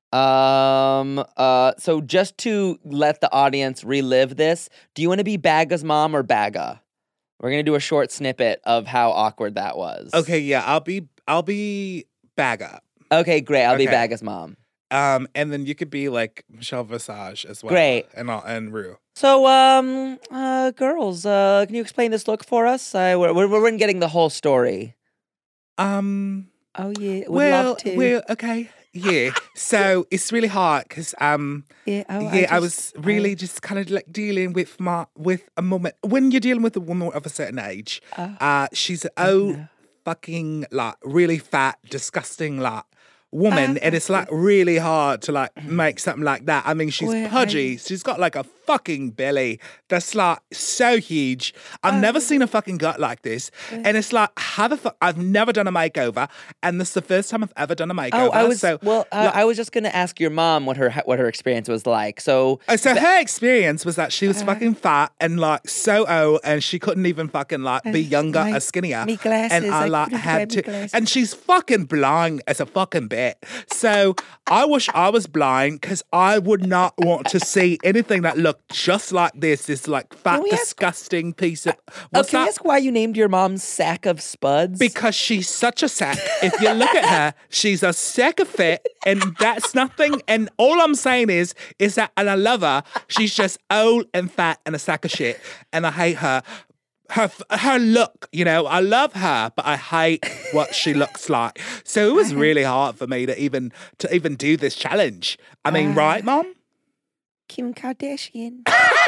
Um. Uh. So just to let the audience relive this, do you want to be Bagga's mom or Bagga? We're gonna do a short snippet of how awkward that was. Okay, yeah, I'll be I'll be Bagga. Okay. Great. I'll be Okay. Bagga's mom. Um, and then you could be like Michelle Visage as well. Great. And all, and Rue. So, um, uh, girls, uh, can you explain this look for us? I, we're, we're, we're getting the whole story. Um, Oh, yeah. Would well, love to. well, okay. Yeah. So it's really hard because, um, yeah, oh, yeah, I, just- was really I- just kind of like dealing with my, with a woman. When you're dealing with a woman of a certain age, Oh. uh, she's an old, no. fucking, like, really fat, disgusting, like, woman, Oh, and it's like really hard to like make something like that. I mean, she's Well, I- pudgy. She's got like a fucking belly that's like so huge. I've never Oh. seen a fucking gut like this. And it's like, how the fuck? I've never done a makeover, and this is the first time I've ever done a makeover. Oh, I was so, well. Uh, like- I was just gonna ask your mom what her what her experience was like. So, Uh, so her experience was that she Uh-huh. was fucking fat and like so old, and she couldn't even fucking like be younger my- or skinnier. me glasses, and I I like couldn't had wear me to, glasses. and she's fucking blind as a fucking bit. So I wish I was blind because I would not want to see anything that looked just like this. This like fat, Can we ask- disgusting piece of. oh, What's can that? you ask why you named your mom Sack of Spuds? Because she's such a sack. If you look at her, she's a sack of fat, and that's nothing. And all I'm saying is, is that, and I love her. She's just old and fat and a sack of shit, and I hate her. Her her look, you know, I love her, but I hate what she looks like. So it was really hard for me to even to even do this challenge. I mean, right, Mom? Kim Kardashian.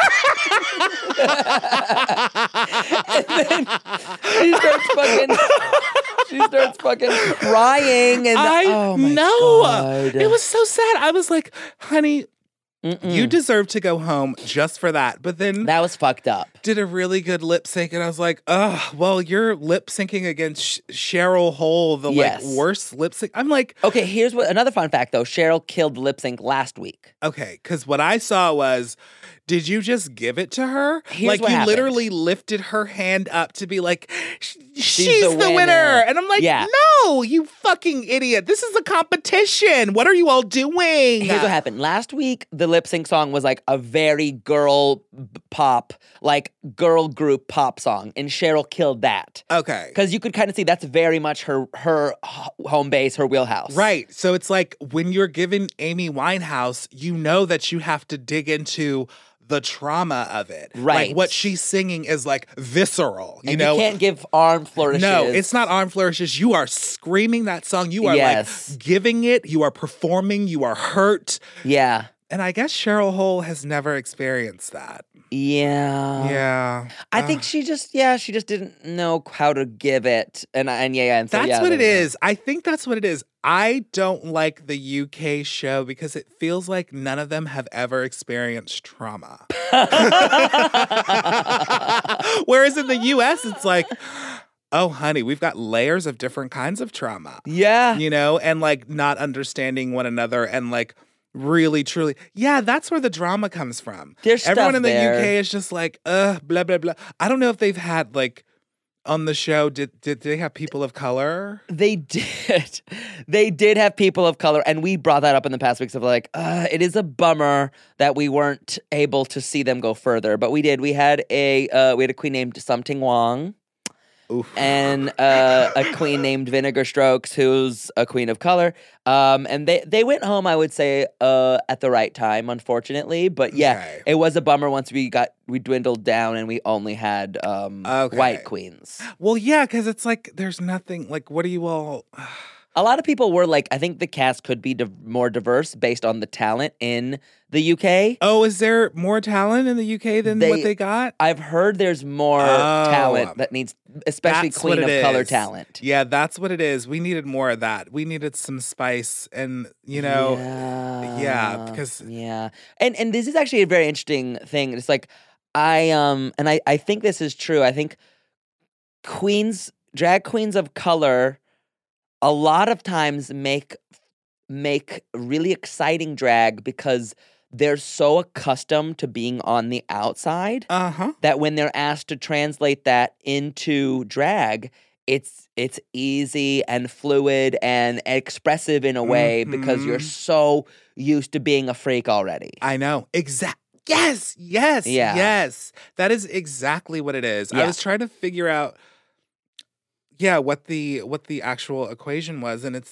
she starts fucking. She starts fucking crying, and I oh my know. God. It was so sad. I was like, honey, Mm-mm. you deserve to go home just for that. But then that was fucked up. did a really good lip sync, and I was like, oh, well, you're lip syncing against Sh- Cheryl Hole, the Yes. like worst lip sync. I'm like, Okay, here's what another fun fact though. Cheryl killed lip sync last week. okay, because what I saw was, did you just give it to her? Here's like what you happened. literally lifted her hand up to be like, "Sh- she's, the the, winner. winner. And I'm like, Yeah. no, you fucking idiot. This is a competition. What are you all doing? Here's what happened. Last week, the lip sync song was like a very girl b- pop, like girl group pop song, and Cheryl killed that. Okay. Because you could kind of see that's very much her her h- home base, her wheelhouse. Right. So it's like when you're given Amy Winehouse, you know that you have to dig into the trauma of it. Right. Like what she's singing is like visceral. You And know? you can't give arm flourishes. No, it's not arm flourishes. You are screaming that song. You are Yes. like giving it. You are performing. You are hurt. Yeah. And I guess Cheryl Hole has never experienced that. Yeah. Yeah. I think she just, yeah, she just didn't know how to give it. And, and yeah, yeah. And so, That's yeah, what it there we go. is. I think that's what it is. I don't like the U K show because it feels like none of them have ever experienced trauma. Whereas in the U S, it's like, oh, honey, we've got layers of different kinds of trauma, Yeah. you know, and like not understanding one another and like really, truly. Yeah, that's where the drama comes from. There's Everyone stuff in the there. U K is just like, uh, blah, blah, blah. I don't know if they've had like on the show, did, did they have people of color? They did. They did have people of color, and we brought that up in the past weeks of like, uh, it is a bummer that we weren't able to see them go further, but we did. We had a uh, we had a queen named Something Wong, Oof. and uh, a queen named Vinegar Strokes, who's a queen of color. Um, and they they went home, I would say, uh, at the right time, unfortunately. But yeah, Okay. it was a bummer once we got we dwindled down and we only had um, Okay. white queens. Well, yeah, because it's like there's nothing. Like, what do you all? A lot of people were like, I think the cast could be div- more diverse based on the talent in the U K. Oh, is there more talent in the U K than They- what they got? I've heard there's more Oh. talent that needs, especially That's queen what of it color is. talent. Yeah, that's what it is. We needed more of that. We needed some spice, and you know, yeah, yeah, because- yeah, and and this is actually a very interesting thing. It's like I um, and I I think this is true. I think queens, drag queens of color, a lot of times make make really exciting drag because they're so accustomed to being on the outside uh huh. that when they're asked to translate that into drag, it's it's easy and fluid and expressive in a way because you're Mhm. so used to being a freak already. I know exact. Yes, yes, Yeah. yes. That is exactly what it is. I Yeah. was trying to figure out, yeah, what the what the actual equation was, and it's that.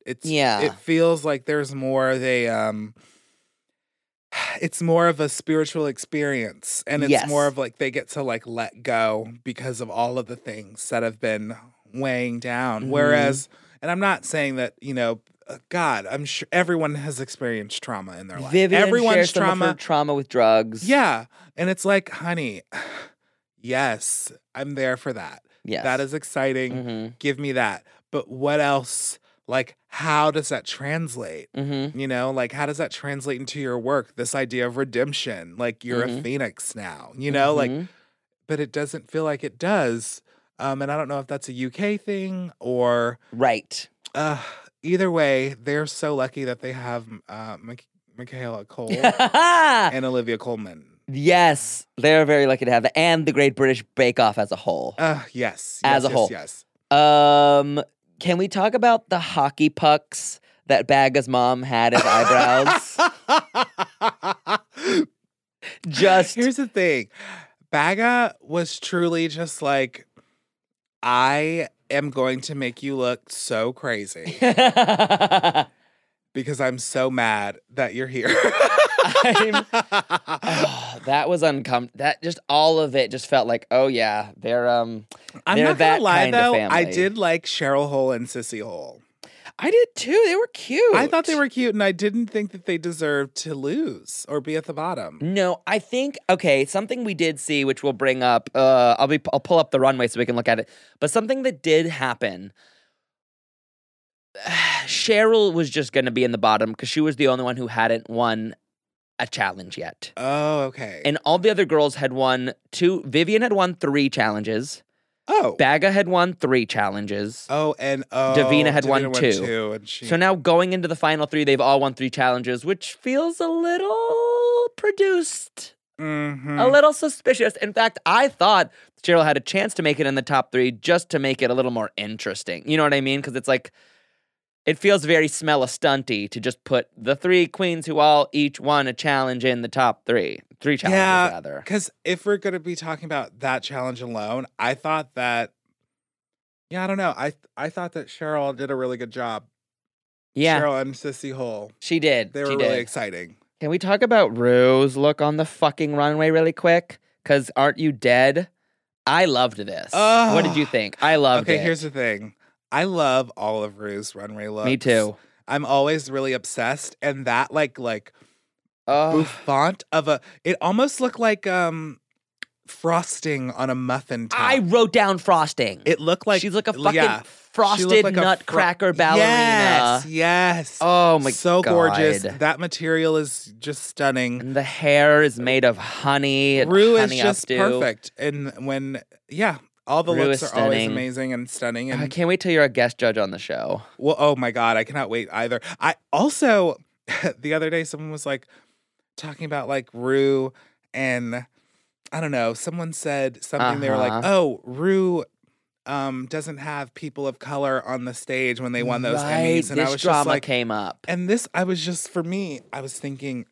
It's Yeah. It feels like there's more of a um. It's more of a spiritual experience, and it's Yes. more of like they get to like let go because of all of the things that have been weighing down. Mhm. Whereas, and I'm not saying that you know, uh, God, I'm sure everyone has experienced trauma in their life. Vivian Everyone's shares some of trauma. her trauma with drugs. Yeah, and it's like, honey, yes, I'm there for that. Yes. That is exciting. Mhm. Give me that. But what else? Like, how does that translate? Mhm. You know, like, how does that translate into your work? This idea of redemption, like you're a Mhm. phoenix now, you know, like, Mhm. but it doesn't feel like it does. Um, and I don't know if that's a U K thing or Right. uh, either way, they're so lucky that they have uh, Mik- Michaela Cole and Olivia Colman. Yes, they're very lucky to have that, and the Great British Bake Off as a whole. Uh, yes, As yes, a yes, whole. yes. Um, can we talk about the hockey pucks that Baga's mom had as eyebrows? Just Here's the thing. Baga was truly just like, I am going to make you look so crazy because I'm so mad that you're here. I'm- Oh, that was uncomfortable. That just all of it just felt like, oh yeah, they're um, I'm they're not that gonna lie kind of though, family. I did like Cheryl Hole and Sissy Hole. I did too. They were cute. I thought they were cute, and I didn't think that they deserved to lose or be at the bottom. No, I think okay. Something we did see, which we'll bring up. Uh, I'll be. I'll pull up the runway so we can look at it. But something that did happen. Cheryl was just going to be in the bottom because she was the only one who hadn't won a challenge yet, Oh, okay. and all the other girls had won two. Vivian had won three challenges. oh, Baga had won three challenges. oh, and oh, Davina had won Davina two. and she, So now going into the final three, they've all won three challenges, which feels a little produced. Mhm. A little suspicious. In fact, I thought Cheryl had a chance to make it in the top three just to make it a little more interesting. You know what I mean? Because it's like, it feels very smell-a-stunty to just put the three queens who all each won a challenge in the top three. Three challenges, yeah, rather. because if we're gonna be talking about that challenge alone, I thought that. Yeah, I don't know. I I thought that Cheryl did a really good job. Yeah, Cheryl and Sissy Hole, she did. they she were really did. exciting. Can we talk about Rue's look on the fucking runway really quick? Because Aren't You Dead? I loved this. Ugh. What did you think? I loved Okay, it. here's the thing. I love all of Rue's runway looks. Me too. I'm always really obsessed, and that like like Oh, bouffant of a. It almost looked like um frosting on a muffin top. I wrote down frosting. It looked like She's like a yeah, fucking she looked frosted like a fro- nutcracker ballerina. Yes, yes. Oh my so god. gorgeous. That material is just stunning. And the hair is made of honey. and Rue is honey just updo. perfect, and when yeah, all the Rue looks is are always stunning. amazing and stunning. And I can't wait till you're a guest judge on the show. well, oh my god, I cannot wait either. I also the other day someone was like talking about like Rue and I don't know. Someone said something. They were like, Uh-huh. "Oh, Rue um, doesn't have people of color on the stage when they won those right. Emmys," and this I was drama just like, came up. and this, I was just for me, I was thinking,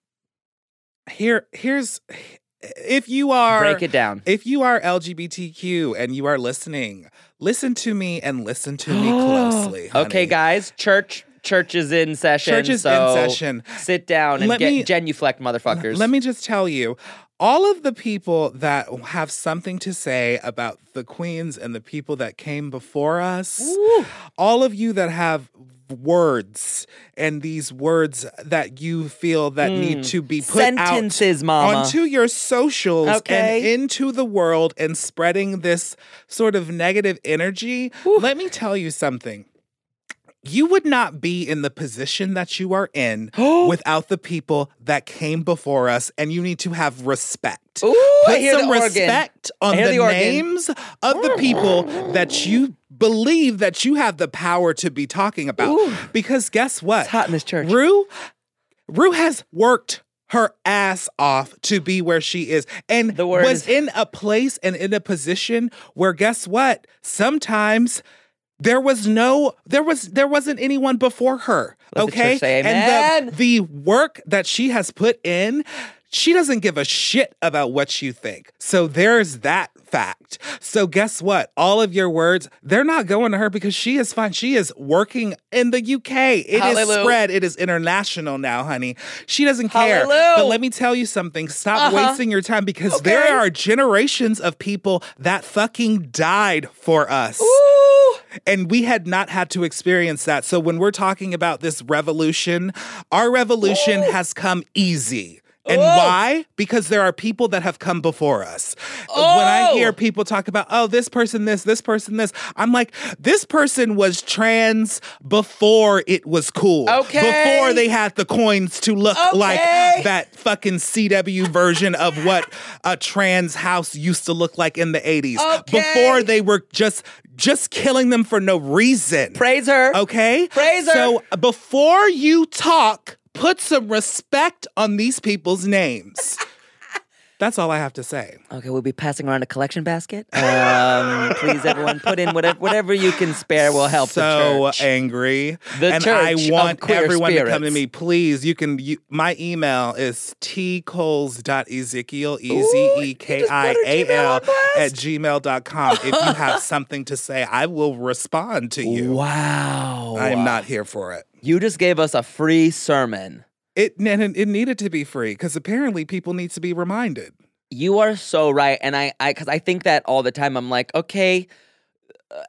here, here's if you are Break it down. if you are L G B T Q and you are listening, listen to me and listen to me closely. Okay, honey. guys, church church is in session. Church is so in session. Sit down and Let get me- genuflect, motherfuckers. Let me just tell you, all of the people that have something to say about the queens and the people that came before us, all of you that have words and these words that you feel that need to be put Sentences, out mama. onto your socials Okay. and into the world and spreading this sort of negative energy. Let me tell you something. You would not be in the position that you are in without the people that came before us, and you need to have respect. Ooh, Put I hear some the organ. respect I on hear the, the organ. names of the people that you believe that you have the power to be talking about. Ooh. Because guess what? It's hot in this church. Rue, Rue has worked her ass off to be where she is and The word was is- in a place and in a position where guess what? Sometimes there was no there was there wasn't anyone before her. Let the Okay? church say And amen. the, the work that she has put in, she doesn't give a shit about what you think. So there's that fact. So guess what? All of your words, they're not going to her because she is fine. She is working in the U K. It is Hallelujah. spread. It is international now, honey. She doesn't care. Hallelujah. But let me tell you something. Stop Uh-huh. wasting your time because Okay. there are generations of people that fucking died for us. Ooh. And we had not had to experience that. So when we're talking about this revolution, our revolution Ooh. has come easy. And Oh. why? Because there are people that have come before us. When I Oh. hear people talk about, oh, this person this, this person this, I'm like, this person was trans before it was cool. Okay. Before they had the coins to look Okay. like that fucking C W version of what a trans house used to look like in the eighties. Okay. Before they were just just killing them for no reason. Praise her. Okay? Praise her. So before you talk, put some respect on these people's names. That's all I have to say. Okay, we'll be passing around a collection basket. Um, please, everyone, put in whatever whatever you can spare will help so the church. angry. The and church I of want queer everyone to come to spirits. me. Please, you can you, my email is tcoles.ezekiel, E Z E K I A L at gmail dot com. If you have something to say, I will respond to you. Wow. I'm not here for it. You just gave us a free sermon. It and it needed to be free because apparently people need to be reminded. You are so right, and I, I, because I think that all the time. I'm like, okay, uh,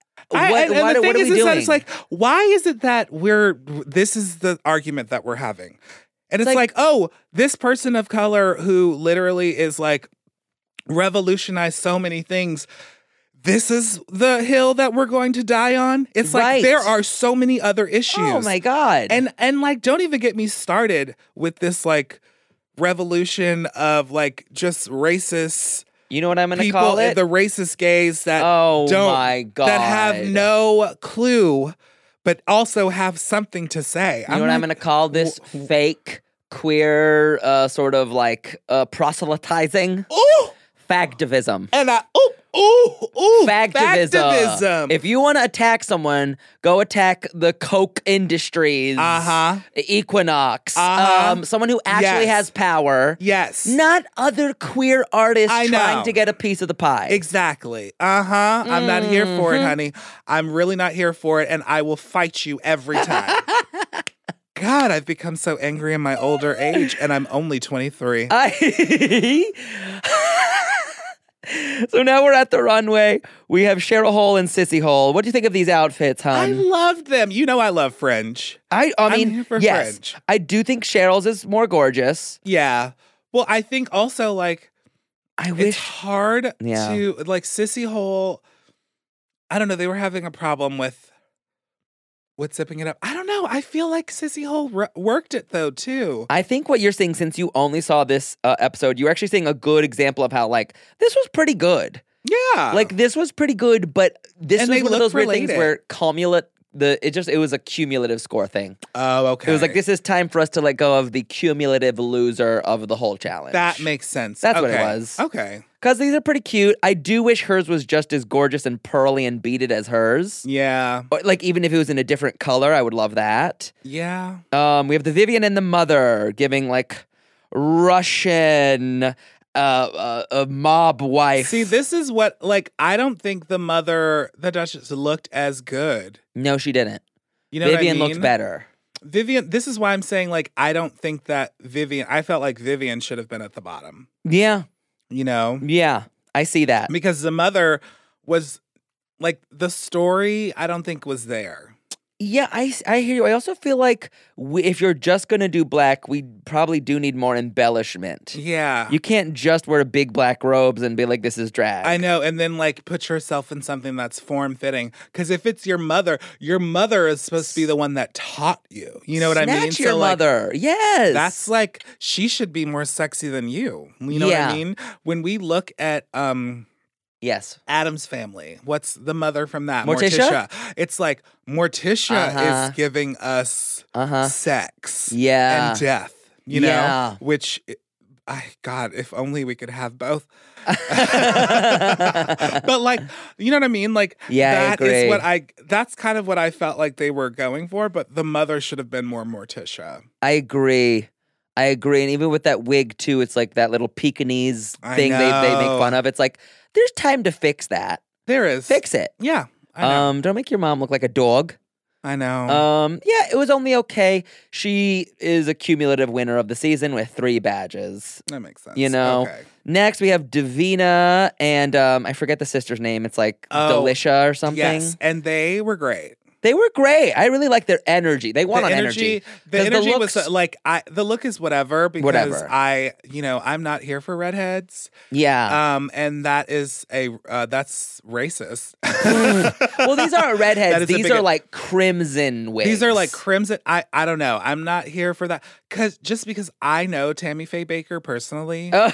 I, what, and, and what, the what thing are is, we is doing? that it's like, why is it that we're? This is the argument that we're having, and it's, like- like, oh, this person of color who literally is like revolutionized so many things. This is the hill that we're going to die on. It's like Right. there are so many other issues. oh my god, And and like, don't even get me started with this like revolution of like just racist you know what I'm gonna people, call it? the racist gays that Oh don't my that have God. no clue, but also have something to say. you know what I'm gonna call this? Fake queer, uh, sort of like uh, proselytizing, Ooh, factivism. and I ooh ooh ooh Factivism. factivism. If you want to attack someone, go attack the Coke Industries, Uh-huh. Equinox, Uh-huh. um, someone who actually Yes. has power. Yes. Not other queer artists I trying know. to get a piece of the pie. Exactly. Uh huh. I'm not here for Mm-hmm. it, honey. I'm really not here for it, and I will fight you every time. God, I've become so angry in my older age, and I'm only twenty-three. I So now we're at the runway. We have Cheryl Hole and Sissy Hole. What do you think of these outfits, I hon? loved them. You know I love Fringe. I, I I'm mean, here for yes, Fringe. I do think Cheryl's is more gorgeous. Yeah. Well, I think also like I it's wish. hard Yeah. to like Sissy Hole. I don't know. They were having a problem with with zipping it up. I don't know. I feel like Sissy Hole r- worked it though too. I think what you're seeing, since you only saw this uh, episode, you're actually seeing a good example of how, like, this was pretty good. Yeah. Like, this was pretty good, but this And was they one of look those weird things related. where cumulative, the it just it was a cumulative score thing. oh, okay. It was like, this is time for us to let go of the cumulative loser of the whole challenge. That makes sense. That's what it Okay. was. Okay. Because these are pretty cute. I do wish hers was just as gorgeous and pearly and beaded as hers. Yeah. Or, like, even if it was in a different color, I would love that. Yeah. Um, we have the Vivian and the mother giving, like, Russian uh, uh, a mob wife. See, this is what like I don't think the mother, the Duchess, looked as good. No, she didn't. You know Vivian what I mean? looked better. Vivian, this is why I'm saying like I don't think that Vivian. I felt like Vivian should have been at the bottom. Yeah, You know, yeah, I see that. because the mother was like the story. I don't think was there. Yeah, I, I hear you. I also feel like we, if you're just gonna do black, we probably do need more embellishment. Yeah. You can't just wear big black robes and be like, this is drag. I know, and then like put yourself in something that's form fitting. Because if it's your mother, your mother is supposed to be the one that taught you. You know what I mean? Snatch your like, mother. Yes. that's like she should be more sexy than you. You know Yeah. what I mean? When we look at um yes. Adam's Family, what's the mother from that? Morticia? It's like Morticia Uh-huh. is giving us Uh-huh. sex Yeah. and death. You know, Yeah. which. I God, if only we could have both. But like, you know what I mean? Like, Yeah, I that is agree. what I. That's kind of what I felt like they were going for. But the mother should have been more Morticia. I agree. I agree. And even with that wig too, it's like that little Pekingese I thing they, they make know. fun of. It's like there's time to fix that. There is. Fix it. Yeah. I know. Um, don't make your mom look like a dog. I know. Um, yeah, it was only okay. She is a cumulative winner of the season with three badges. that makes sense. You know. Okay. Next, we have Davina and um, I forget the sister's name. It's like Oh, Delisha or something. Yes, and they were great. They were great. I really like their energy. They won the on energy, energy. the 'Cause energy looks- was uh, like I. The look is whatever because Whatever. I, you know, I'm not here for redheads. Yeah. Um, and that is a uh, that's racist. Well, these aren't That redheads. is a These big- are like crimson wigs. These are like crimson. I I don't know. I'm not here for that because just because I know Tammy Faye Baker personally. You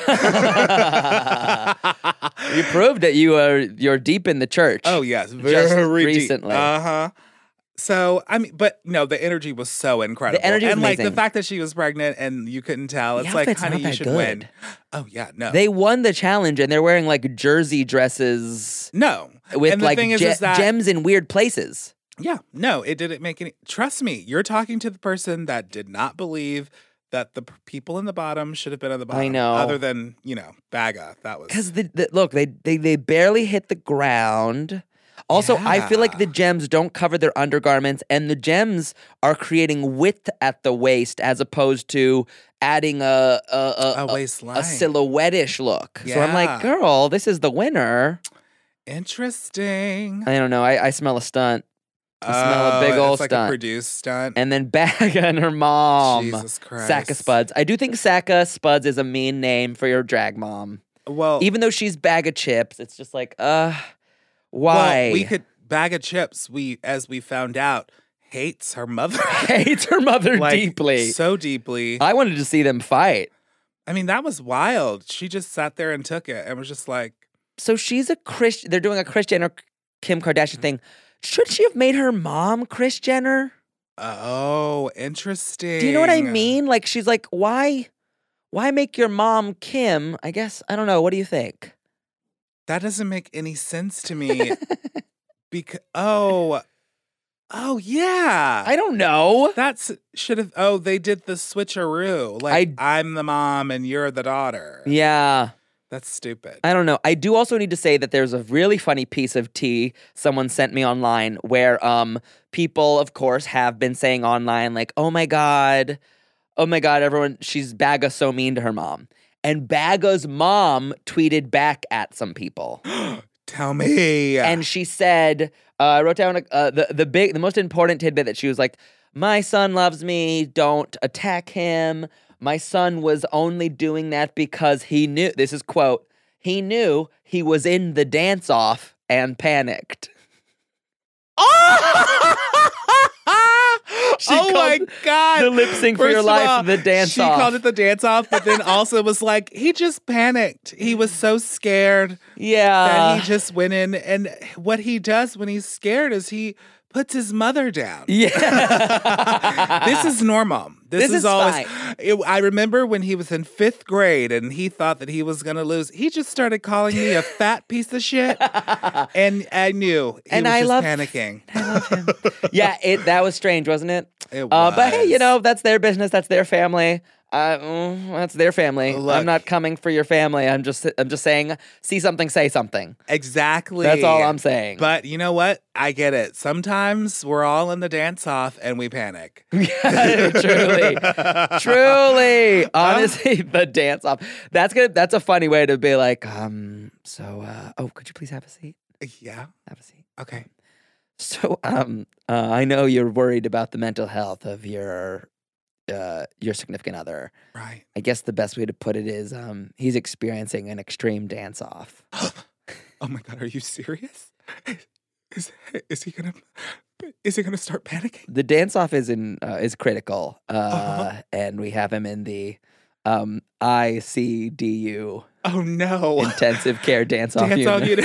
proved that you are you're deep in the church. Oh yes, Just very recently. Uh huh. So I mean, but no, the energy was so incredible. energy was and like amazing. the fact that she was pregnant and you couldn't tell. It's The like, outfit's honey, not you that should good. win. Oh yeah, no, They won the challenge and they're wearing like jersey dresses no. with and the like thing is, ge- is that gems in weird places. yeah, no, it didn't make any. Trust me, you're talking to the person that did not believe that the p- people in the bottom should have been at the bottom. know. Other than you know, Baga. That was Because the, the look, they, they they barely hit the ground. Also, I feel like the Yeah. gems don't cover their undergarments, and the gems are creating width at the waist as opposed to adding a a, a, a a, waistline. a silhouette-ish look. So I'm like, Yeah. girl, this is the winner. Interesting. I don't know. I, I smell a stunt. I smell a Oh, big old it's like stunt. a produced stunt. And then Baga and her mom. Jesus Christ. Saka Spuds. I do think Saka Spuds is a mean name for your drag mom. Well, Even though she's Bag of Chips, it's just like, uh, why? well, we could bag of chips. We, as we found out, hates her mother hates her mother like, deeply. so deeply. I wanted to see them fight. I mean, that was wild. She just sat there and took it and was just like, So she's a Chris. They're doing a Kris Jenner, Kim Kardashian thing. Should she have made her mom Kris Jenner? "Oh, interesting." Do you know what I mean? Like she's like, why, why make your mom Kim? I guess I don't know. What do you think? That doesn't make any sense to me. because oh, oh yeah, I don't know. That's should have. Oh, they did the switcheroo. Like I, I'm the mom and you're the daughter. Yeah. That's stupid. I don't know. I do also need to say that there's a really funny piece of tea someone sent me online where um people, of course, have been saying online like, "Oh my god, oh my god, everyone, she's Baga so mean to her mom." And Baga's mom tweeted back at some people, Tell me. and she said, uh, "I wrote down uh, the the big, the most important tidbit that she was like, my son loves me. Don't attack him. My son was only doing that because he knew," this is quote, "he knew he was in the dance-off and panicked." She oh my called god! the lip sync for First your of life all, the dance She off. called it the dance off, but then also was like, he just panicked. He was so scared Yeah. that he just went in. And what he does when he's scared is he puts his mother down. Yeah. This is normal. This, This is, is always. fine. It, I remember when he was in fifth grade and he thought that he was going to lose. He just started calling me a fat piece of shit, and I knew he And was I just love- panicking. I love him. Yeah, it that was strange, wasn't it? It Uh, but hey, you was. know, that's their business. That's their family. Uh, mm, that's their family. Look. I'm not coming for your family. I'm just, I'm just saying, see something, say something. Exactly. That's all I'm saying. But you know what? I get it. Sometimes we're all in the dance off and we panic. truly, truly, honestly, the dance off. That's good. That's a funny way to be like, um. So, uh, oh, could you please have a seat? Yeah. Have a seat. Okay. So, um, uh, I know you're worried about the mental health of your, uh, your significant other. Right. I guess the best way to put it is, um, he's experiencing an extreme dance off. Oh my God. Are you serious? Is is he gonna is he gonna start panicking? The dance off is in uh, is critical, uh, Uh-huh. and we have him in the um, I C D U Oh no. intensive care dance off Dance unit. off unit.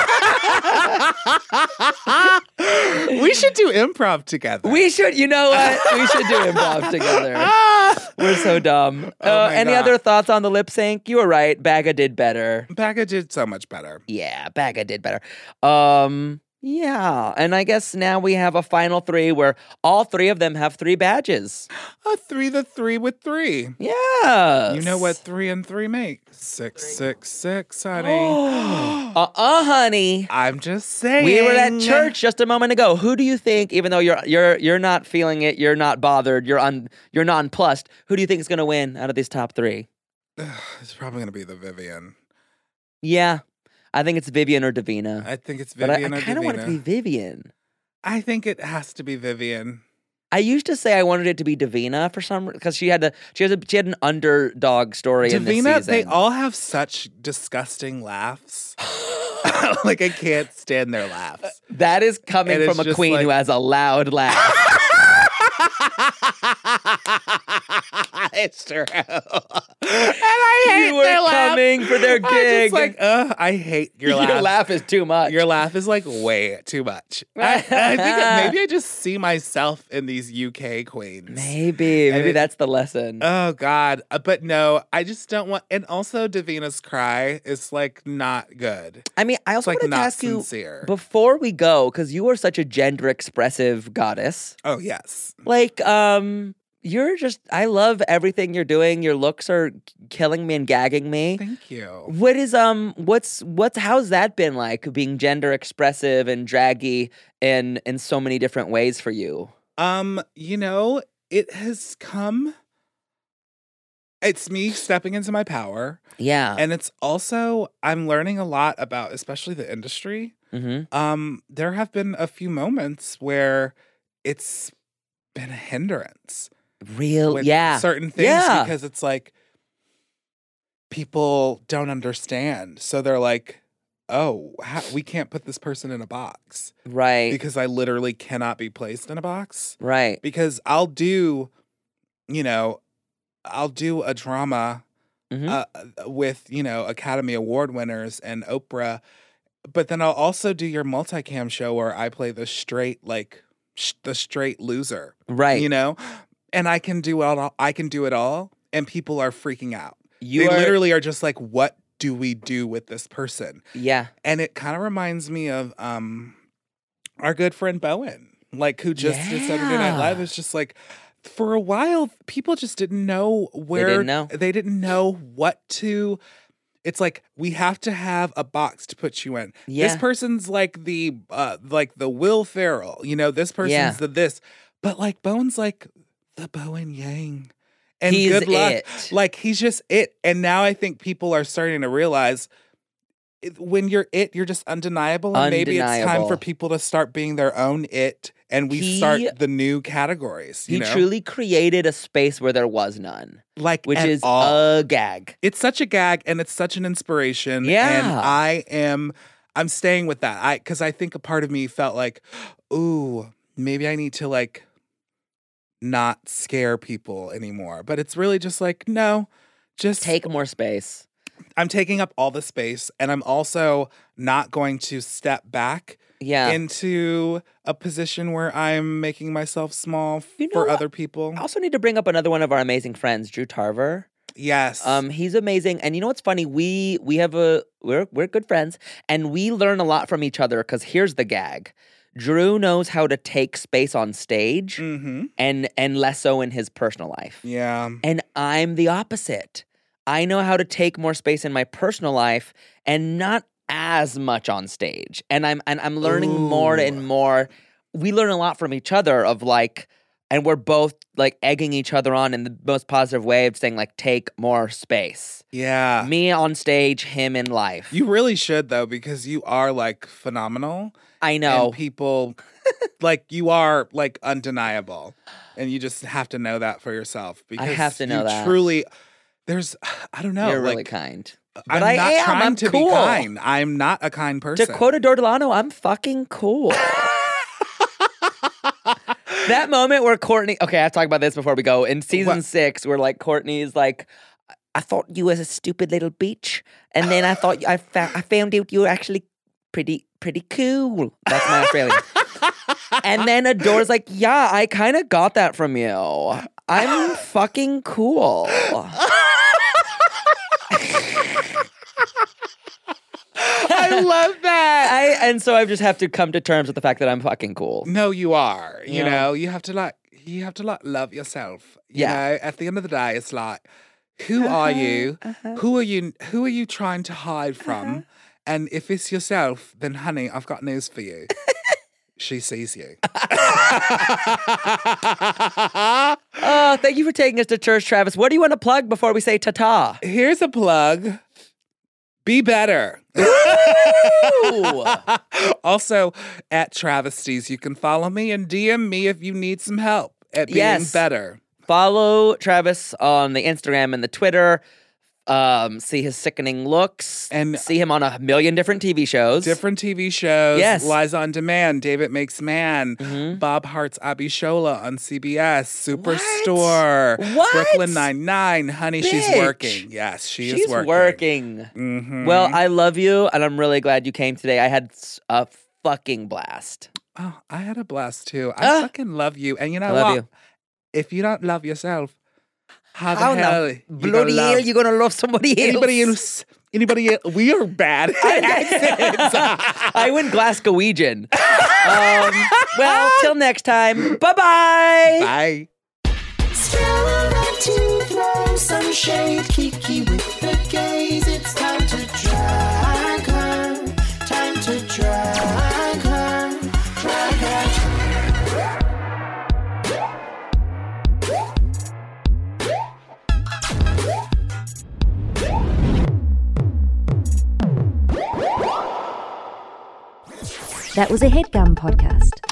We should do improv together. We should, you know what? We should do improv together. We're so dumb. Oh uh, my any God. other thoughts on the lip sync? You were right. Baga did better. Baga did so much better. Yeah, Baga did better. Um, Yeah, and I guess now we have a final three where all three of them have three badges. A three the three with three. Yes. You know what three and three make? Six, six, six, honey. Uh-uh, honey. I'm just saying. We were at church just a moment ago. Who do you think, even though you're you're you're not feeling it, you're not bothered, you're un you're nonplussed, who do you think is gonna win out of these top three? It's probably gonna be the Vivian. Yeah. I think it's Vivian or Davina. I think it's but I, Vivian I or kind of want it to be Davina. Vivian. I think it has to be Vivian. I used to say I wanted it to be Davina for some because she had a she has a, she had an underdog story in this Davina, season. they all have such disgusting laughs. Like I can't stand their laughs. That is coming And it's from a just queen who like- has a loud laugh. It's true. And I hate You were their laugh. coming for their I'm gig. just like, uh, I hate your laugh. Your laugh is too much. Your laugh is like way too much. I, I think that maybe I just see myself in these U K queens. Maybe, And maybe it- that's the lesson. Oh God. Uh, But no, I just don't want. And also, Davina's cry is like not good. I mean, I also like wanted to not ask you sincere. before we go because you are such a gender expressive goddess. Oh yes. Like, um, you're just. I love everything you're doing. Your looks are killing me and gagging me. Thank you. What is um what's what's how's that been like being gender expressive and draggy in in so many different ways for you? Um, you know, it has come. It's me stepping into my power, Yeah. and it's also I'm learning a lot about, especially the industry. Mm-hmm. Um, there have been a few moments where it's been a hindrance. Real with yeah. certain things Yeah. because it's like people don't understand. So they're like, oh, how, we can't put this person in a box Right. because I literally cannot be placed in a box. Right. Because I'll do, you know, I'll do a drama Mhm. uh, with, you know, Academy Award winners and Oprah, but then I'll also do your multicam show where I play the straight, like, sh- the straight loser. Right. You know, and I can do it all. I can do it all, and people are freaking out. You they are literally are just like, "What do we do with this person?" yeah. And it kind of reminds me of um our good friend Bowen, like who just did Saturday Night Live. Yeah. It's just like for a while, people just didn't know where didn't know. they didn't know what to. It's like we have to have a box to put you in. Yeah. This person's like the uh like the Will Ferrell, you know. This person's Yeah. the this, but like Bowen's like the Bowen Yang, and He's good luck. it. Like he's just it. And now I think people are starting to realize it, when you're it, you're just undeniable, and maybe it's time Undeniable. for people to start being their own it, and we He- start the new categories. You He know, truly created a space where there was none, like which at is all. a gag. It's such a gag and it's such an inspiration. Yeah. And I am I'm staying with that. I because I think a part of me felt like, ooh, maybe I need to like not scare people anymore. But it's really just like, no, just Take more space. I'm taking up all the space, and I'm also not going to step back Yeah. into a position where I'm making myself small f- You know for what? other people. I also need to bring up another one of our amazing friends, Drew Tarver. Yes. Um, he's amazing, and you know what's funny? We we have a we're we're good friends, and we learn a lot from each other. Because here's the gag: Drew knows how to take space on stage, mm-hmm. and and less so in his personal life. Yeah. And I'm the opposite. I know how to take more space in my personal life and not as much on stage. And I'm and I'm learning more Ooh. and more. We learn a lot from each other of like, and we're both like egging each other on in the most positive way of saying like, take more space. Yeah. Me on stage, him in life. You really should though, because you are like phenomenal. I know. And people like you are like undeniable. And you just have to know that for yourself. Because have to know you that. truly there's I don't know. You're really like kind. But I'm I not am. trying I'm to cool. be kind. I'm not a kind person. To quote Adore Delano, I'm fucking cool. That moment where Courtney, okay, I have to talk about this before we go. In season What? six, where like Courtney's like, I thought you was a stupid little bitch, and then I thought I, fa- I found out you were actually pretty pretty cool. That's my Australian. And then Adore's like, yeah, I kind of got that from you. I'm fucking cool. I I love that. I and so I just have to come to terms with the fact that I'm fucking cool. No, you are. You Yeah. know, you have to like, you have to like love yourself. You Yeah. know, at the end of the day, it's like, who are you? Who are you? Who are you trying to hide from? And if it's yourself, then honey, I've got news for you. She sees you. Oh, thank you for taking us to church, Travis. What do you want to plug before we say ta-ta? Here's a plug. Be better. Ooh. Also, at Travesties, you can follow me and D M me if you need some help at being Yes. better. Follow Travis on the Instagram and the Twitter. Um, see his sickening looks. And- see him on a million different T V shows. Different T V shows. Yes. Liza on Demand, David Makes Man, Mhm. Bob Hart's Abishola on C B S, Superstore, What? Brooklyn Nine-Nine. Honey, she's Bitch. working. Yes, she She's is working. working. Mhm. Well, I love you, and I'm really glad you came today. I had s- a fucking blast. oh, I had a blast too. I Ah. fucking love you. And you know I love what? you. If you don't love yourself, how the How in hell the you gonna bloody hell love you gonna love somebody else? anybody else? Anybody else? We are bad at accents. I went Glasgowian. um, well, till next time. Bye-bye. Bye. Still like to throw some shade, Kiki with the gaze. It's time to drag her, time to drag her, drag her. That was a HeadGum podcast.